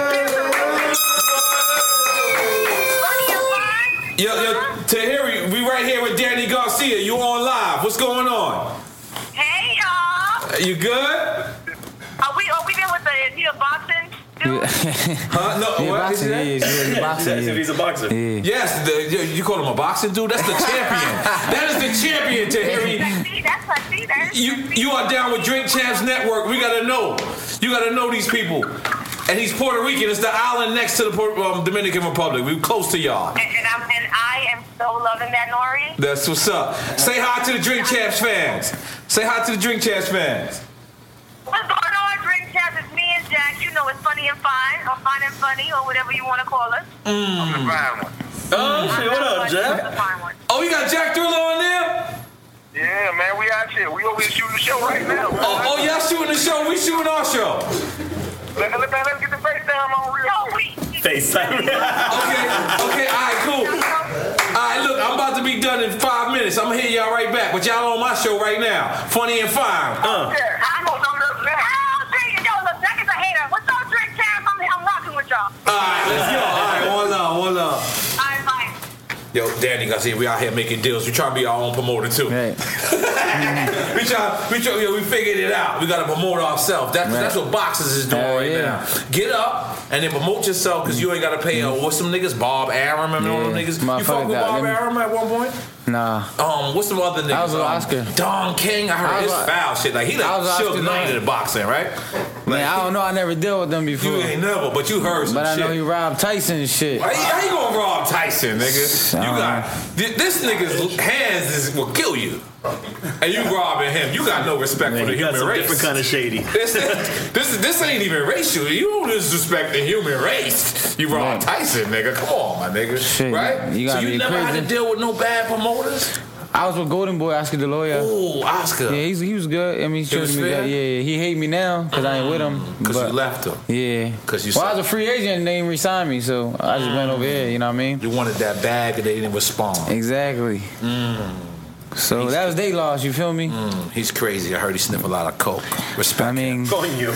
Yo, Tahiri, we right here with Danny Garcia. You on live? What's going on? Hey, y'all. You good? Are we there with the boxing dude? Huh? No, what? Boxing, he's boxing. He's a boxer. Yeah. Yes, you call him a boxing dude? That's the champion. That is the champion, Tahiri. You are down with Drink Champs Network. We gotta know. You gotta know these people. And he's Puerto Rican. It's the island next to the Dominican Republic. We're close to y'all. And I am so loving that, Nori. That's what's up. Say hi to the Drink Champs fans. Say hi to the Drink Champs fans. What's going on, Drink Champs? It's me and Jack. You know it's funny and fine, or fine and funny, or whatever you want to call us. I'm the fine one. Oh, shit. What up, Jack? Oh, you got Jack Thriller on there? Yeah, man. We out here. We over here shooting the show right now. Oh, y'all shooting the show. We shooting our show. Let's get the FaceTime on real quick. FaceTime. Okay, all right, cool. All right, look, I'm about to be done in 5 minutes. I'm gonna hit y'all right back, but y'all on my show right now. Funny and fine. Yeah, I'm gonna throw it up there. Yo, look, Jack is a hater. What's up, Drink Champs? I'm rocking with y'all. All right, let's go. All right, one love. All right, bye. Yo, Danny Garcia, we out here making deals. We trying to be our own promoter too. Right. we figured it out. We got to promote ourselves. That's what Boxers is doing right now. Get up and then promote yourself, because you ain't got to pay. What's some niggas? Bob Arum, remember all them niggas? You fuck with Bob Arum at one point? Nah. What's some other niggas? I was with Oscar. Don King. I heard his foul shit. Like he like Suge Knight in the boxing, right? Man, I don't know. I never dealt with them before. You ain't never, but you heard some But I shit. know he robbed Tyson and shit. How you gonna rob Tyson, nigga? You got this nigga's hands will kill you, and you robbing him. You got no respect for the human race. Different kind of shady. This ain't even racial. You don't disrespect the human race. You rob Tyson, nigga. Come on, my nigga. Shit, right? you So gotta you be never had to crazy. deal with no bad promoters. I was with Golden Boy, Oscar De La Hoya. Oh, Oscar. Yeah, he was good. I mean, he was showed me fair? that. Yeah, he hate me now because I ain't with him. Because but- you left him. Yeah. Because you. Well, I was a free agent and they didn't re-sign me, so I just went over here. You know what I mean? You wanted that bag and they didn't respond. Exactly. So that was they loss. You feel me? He's crazy. I heard he sniff a lot of coke. Respect. I mean, on you.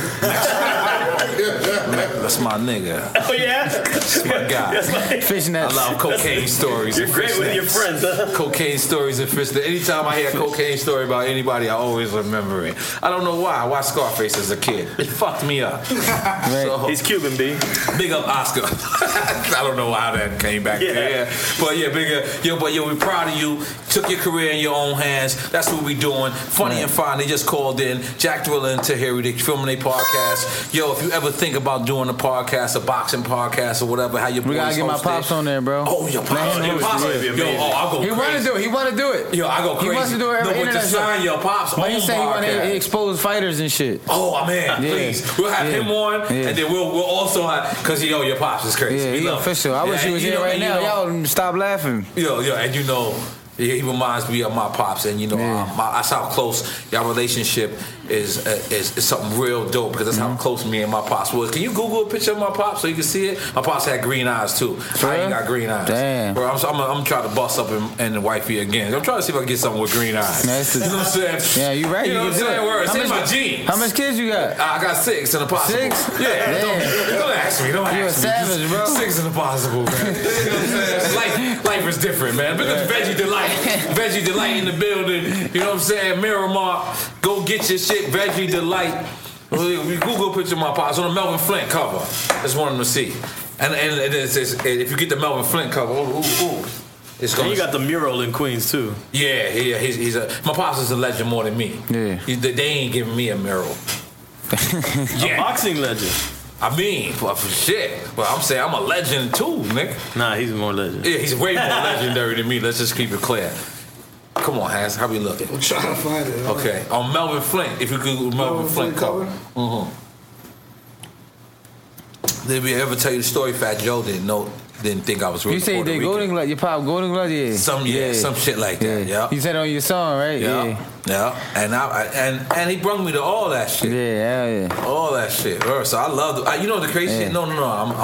That's my nigga. Oh yeah, That's my guy. Fishnets. I love cocaine stories. You're and great with fishnets. your friends, huh? Cocaine stories and fishnets. Anytime I hear a cocaine story about anybody, I always remember it. I don't know why. I watched Scarface as a kid. It fucked me up. So, He's Cuban, B. big up Oscar. I don't know how that came back there. But yeah, bigger. Yo, we're proud of you. Took your career in your own hands. That's what we doing. Funny and Fine. They just called in. Jack Thriller and Tahiri. They filming their podcast. Yo, if you ever think about doing a podcast, a boxing podcast or whatever, how your boys we gotta get my host pops it. on there, bro. Oh, your pops. Let him Your host pops. it. Yo, I'll go He crazy. want to do it. He want to do it. Yo, I go crazy. He wants to do it every No, but to internet sign show. your pops But on he said he want to podcast. expose fighters and shit. Oh man, please. We'll have him on, Yeah. and then we'll also have because your pops is crazy. Yeah, We he love him. official. I wish Yeah, he was and here right and now. Y'all stop laughing. Yo, and you know, he reminds me of my pops, and you know, that's how close y'all relationship is something real dope because that's how close me and my pops was. Can you Google a picture of my pops so you can see it? My pops had green eyes too. I ain't got green eyes. Damn. Bro, I'm trying to bust up and wifey again. I'm trying to see if I can get something with green eyes. That's You know what I'm saying? Yeah, you right. You know You what I'm can do saying? it. Word. It's How in much- my genes. How much kids you got? I got 6 and a possible. 6? Yeah. Damn. Don't ask me. Don't You a ask me. savage, bro. 6 and a possible, man. You know what I'm saying? Life is different, man. Because Veggie Delight in the building. You know what I'm saying? Miramar, go get your shit. Veggie Delight. We Google a picture of my pops on a Melvin Flint cover. Just want them to see. And it's, if you get the Melvin Flint cover, it's And you got the mural in Queens too. Yeah, he's my pops is a legend more than me. Yeah. They ain't giving me a mural. A boxing legend. I mean, for shit. But I'm saying I'm a legend too, nigga. Nah, he's more legend. Yeah, he's way more legendary than me. Let's just keep it clear. Come on, Hans. How we looking? I'm trying to find it. Okay. On Melvin Flint, if you Google Melvin Flint cover. Did we ever tell you the story? Fat Joe didn't think I was really You say they Golden Glove, your pop Golden Glove, yeah. some shit like that. Yeah. You said on your song, right? Yeah. And and he brought me to all that shit. Yeah. All that shit. So I love you know the crazy shit? No.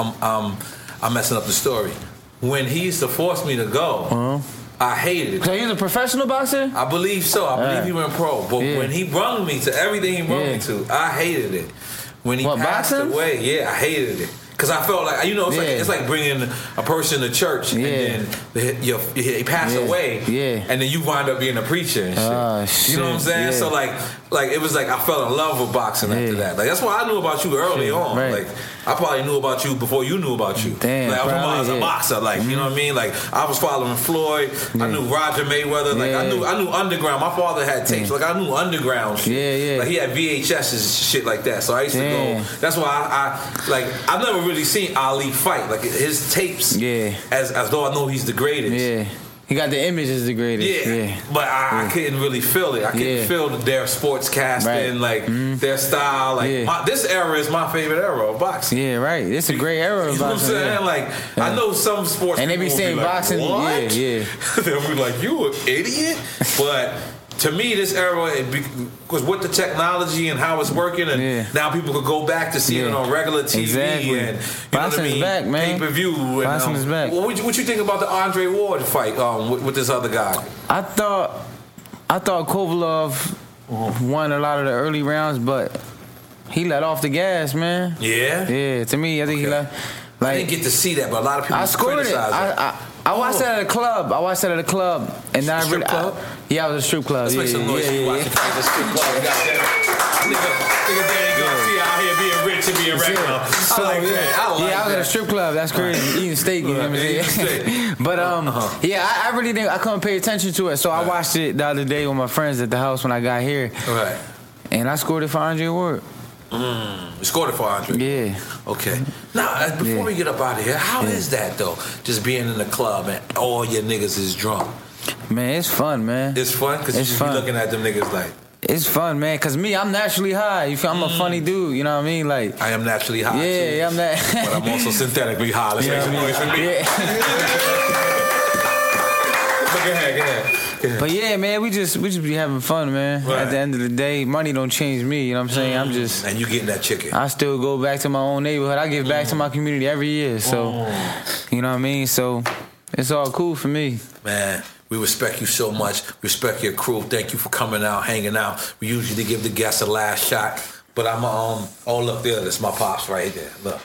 I'm messing up the story. When he used to force me to go, I hated it. So he was a professional boxer? I believe so. I believe he went pro. But when he brought me to everything he brought me to, I hated it. When he passed away, I hated it. Because I felt like, you know, it's like bringing a person to church and then he passed away and then you wind up being a preacher and shit. You know what I'm saying? So like it was like I fell in love with boxing after that. Like that's why I knew about you early on. Right. Like I probably knew about you before you knew about you. Damn, like I was a boxer. Like you know what I mean? Like I was following Floyd. I knew Roger Mayweather. Like I knew underground. My father had tapes. Like I knew underground shit. Like he had VHSs and shit like that. So I used to go. That's why I've never really seen Ali fight. Like his tapes. As though I know he's the greatest. Yeah. He got the image as the greatest. Yeah. But I couldn't really feel it. I couldn't feel their sports casting, like their style. Like this era is my favorite era of boxing. Yeah, right. It's a great era of You know what I'm boxing. saying? Like I know some sports And they be people saying will like, boxing. What? Yeah. They'll be like, you an idiot? But to me, this era, because with the technology and how it's working, and now people could go back to see it on regular TV. Exactly. And Boxing is back, man. Pay-per-view. Boxing is back. What you think about the Andre Ward fight with this other guy? I thought Kovalev won a lot of the early rounds, but he let off the gas, man. Yeah? Yeah, to me, I think he let... Like, I didn't get to see that, but a lot of people I scored it. criticize it. I watched that at a club. And I Strip club? Yeah, it was a strip club. Let's make some noise for watching fights at strip club. Nigga Danny Garcia out here being rich and being regular. I like that. I was at a strip club. That's crazy. Eating steak. You know what I'm saying? But I really didn't. I couldn't pay attention to it, so I watched it the other day with my friends at the house when I got here. Right. And I scored it for Andre Ward. You scored it for Andre. Yeah. Okay. Now, before we get up out of here, how is that though? Just being in the club and all your niggas is drunk. Man, it's fun, man. It's fun because you just be looking at them niggas like. It's fun, man, because me, I'm naturally high. You feel I'm a funny dude, you know what I mean? Like I am naturally high, yeah, too. I'm that. But I'm also synthetically high. Let's make some noise for me. Yeah. But go ahead. But yeah, man, we just be having fun, man. Right. At the end of the day, money don't change me, you know what I'm saying? I'm just... And you getting that chicken. I still go back to my own neighborhood. I give back to my community every year, so... You know what I mean? So, it's all cool for me. Man, we respect you so much. Respect your crew. Thank you for coming out, hanging out. We usually give the guests a last shot. But I'm oh look there, that's my pops right there. Look.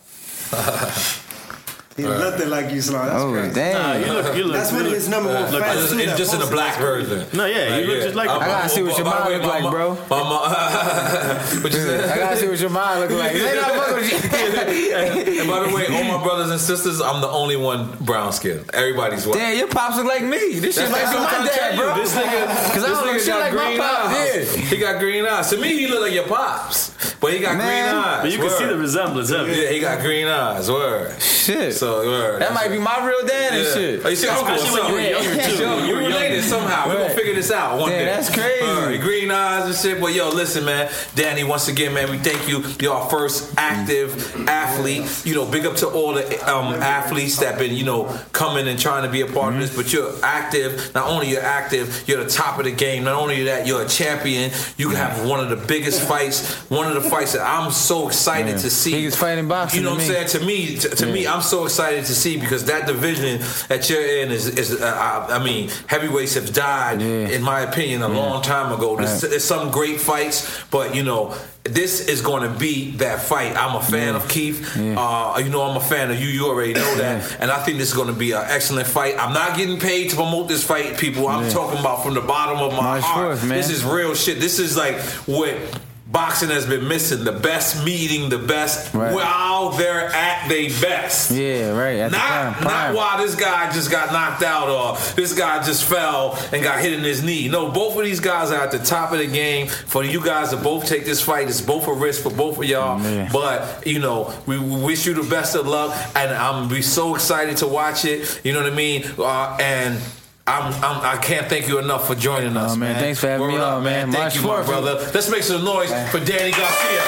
He nothing like you, Slaughter. That's crazy. Damn. Nah, you look. That's one of his number one fans. Just in the black version. No, yeah, you look just like. I gotta see what your mind look like, bro. What you said? I gotta see what your mind look like. And by the way, all my brothers and sisters, I'm the only one brown skin. Everybody's white. Damn, your pops look like me. This shit might be my dad, bro. This nigga, because I don't look shit like my pops. Yeah. He got green eyes. To me, he look like your pops, but he got green eyes. But you can see the resemblance of it. Yeah, he got green eyes. Word. Shit. So word. That might be my real dad and shit. Oh, you see, Especially when you were younger too. You related somehow. We're gonna figure this out one day. That's crazy. Green eyes and shit. But yo, listen, man. Danny, once again, man, we thank you. You're our first active athlete. You know, big up to all the athletes that been, coming and trying to be a part of this. But you're active. Not only you're active, you're the top of the game. Not only that, you're a champion. You have one of the biggest fights. One of the fights that I'm so excited to see. Biggest fight in boxing. You know what I'm saying? To me, I'm so excited to see because that division that you're in is heavyweights have died, in my opinion, a long time ago. There's some great fights, but this is going to be that fight. I'm a fan of Keith. I'm a fan of you. You already know that. And I think this is going to be an excellent fight. I'm not getting paid to promote this fight, people. I'm talking about from the bottom of my heart. This is real shit. This is like what boxing has been missing. The best meeting, the best while they're at their best. Yeah, right. Not while this guy just got knocked out or this guy just fell and got hit in his knee. No, both of these guys are at the top of the game. For you guys to both take this fight, it's both a risk for both of y'all. But, we wish you the best of luck, and I'm be so excited to watch it. You know what I mean? And I can't thank you enough for joining us, man. Thanks for having me on, man. Thank you, my brother. Let's make some noise for Danny Garcia.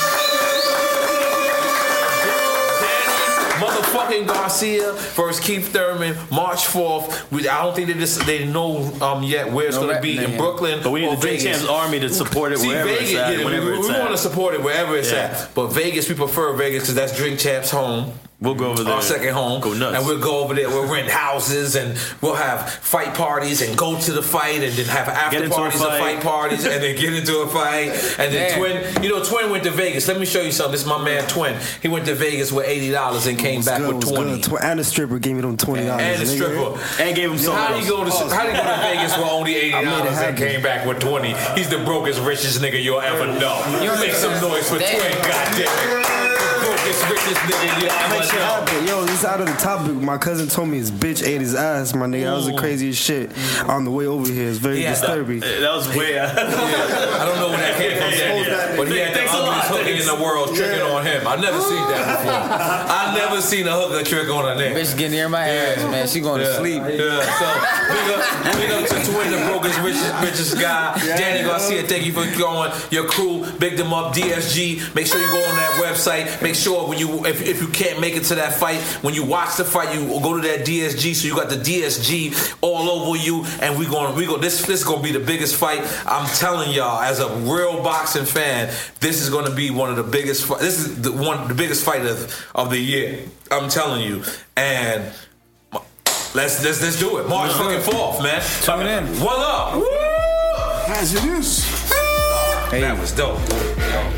Motherfucking Garcia versus Keith Thurman, March 4th. I don't think they know yet where it's going to be in Brooklyn. But we need the Drink Champs Army to support it wherever it's at. We want to support it wherever it's at. But Vegas, we prefer Vegas because that's Drink Champs' home. We'll go over there. Our second home. Go nuts. And we'll go over there. We'll rent houses and we'll have fight parties and go to the fight and then have after parties and fight parties and then get into a fight. And then Twin went to Vegas. Let me show you something. This is my man Twin. He went to Vegas with $80 and came back with $20. And the stripper gave me them $20. And the stripper. And gave him some. How do you go to Vegas with only $80 and came back with $20? He's the brokest, richest nigga you'll ever know. You make some noise for Twin, goddammit. Richest nigga you ever know. Yo, this is out of the topic. My cousin told me his bitch ate his ass, my nigga. That was the craziest shit on the way over here. It's very disturbing. That was way I don't know where that came from, but he had the ugliest hooker in the world tricking on him. I've never seen that before. I've never seen a hooker trick on a nigga. Bitch getting near my ass, man. She going to sleep. Yeah, so big up to Twin, the brokest, richest guy. Danny Garcia, thank you for going. Your crew, big them up. DSG, make sure you go on that website. Make sure when if you can't make it to that fight, when you watch the fight, you go to that DSG. So you got the DSG all over you, and we go. This is gonna be the biggest fight. I'm telling y'all, as a real boxing fan, this is gonna be one of the biggest. This is the biggest fight of the year. I'm telling you, and let's do it. March fucking 4th, man. Tune in. One up. Woo! As it is. That was dope.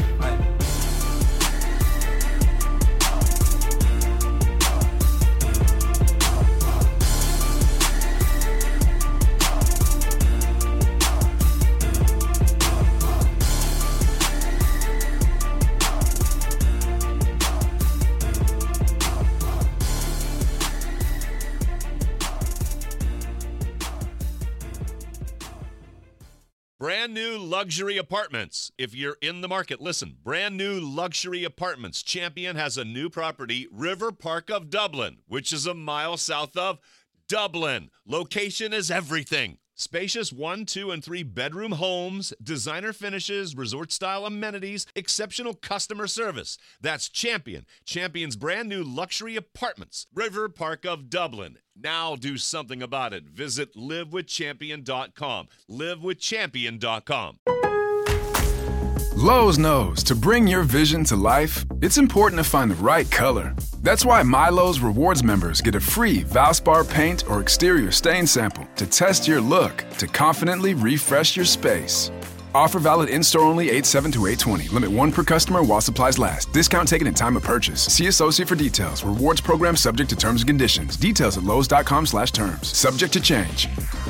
Brand new luxury apartments. If you're in the market, listen. Brand new luxury apartments. Champion has a new property, River Park of Dublin, which is a mile south of Dublin. Location is everything. Spacious 1, 2, and 3 bedroom homes, designer finishes, resort-style amenities, exceptional customer service. That's Champion. Champion's brand new luxury apartments, River Park of Dublin. Now do something about it. Visit livewithchampion.com. Livewithchampion.com. Lowe's knows to bring your vision to life, it's important to find the right color. That's why MyLowe's Rewards members get a free Valspar paint or exterior stain sample to test your look to confidently refresh your space. Offer valid in-store only 8/7-8/20. Limit 1 per customer while supplies last. Discount taken in time of purchase. See associate for details. Rewards program subject to terms and conditions. Details at Lowes.com/terms. Subject to change.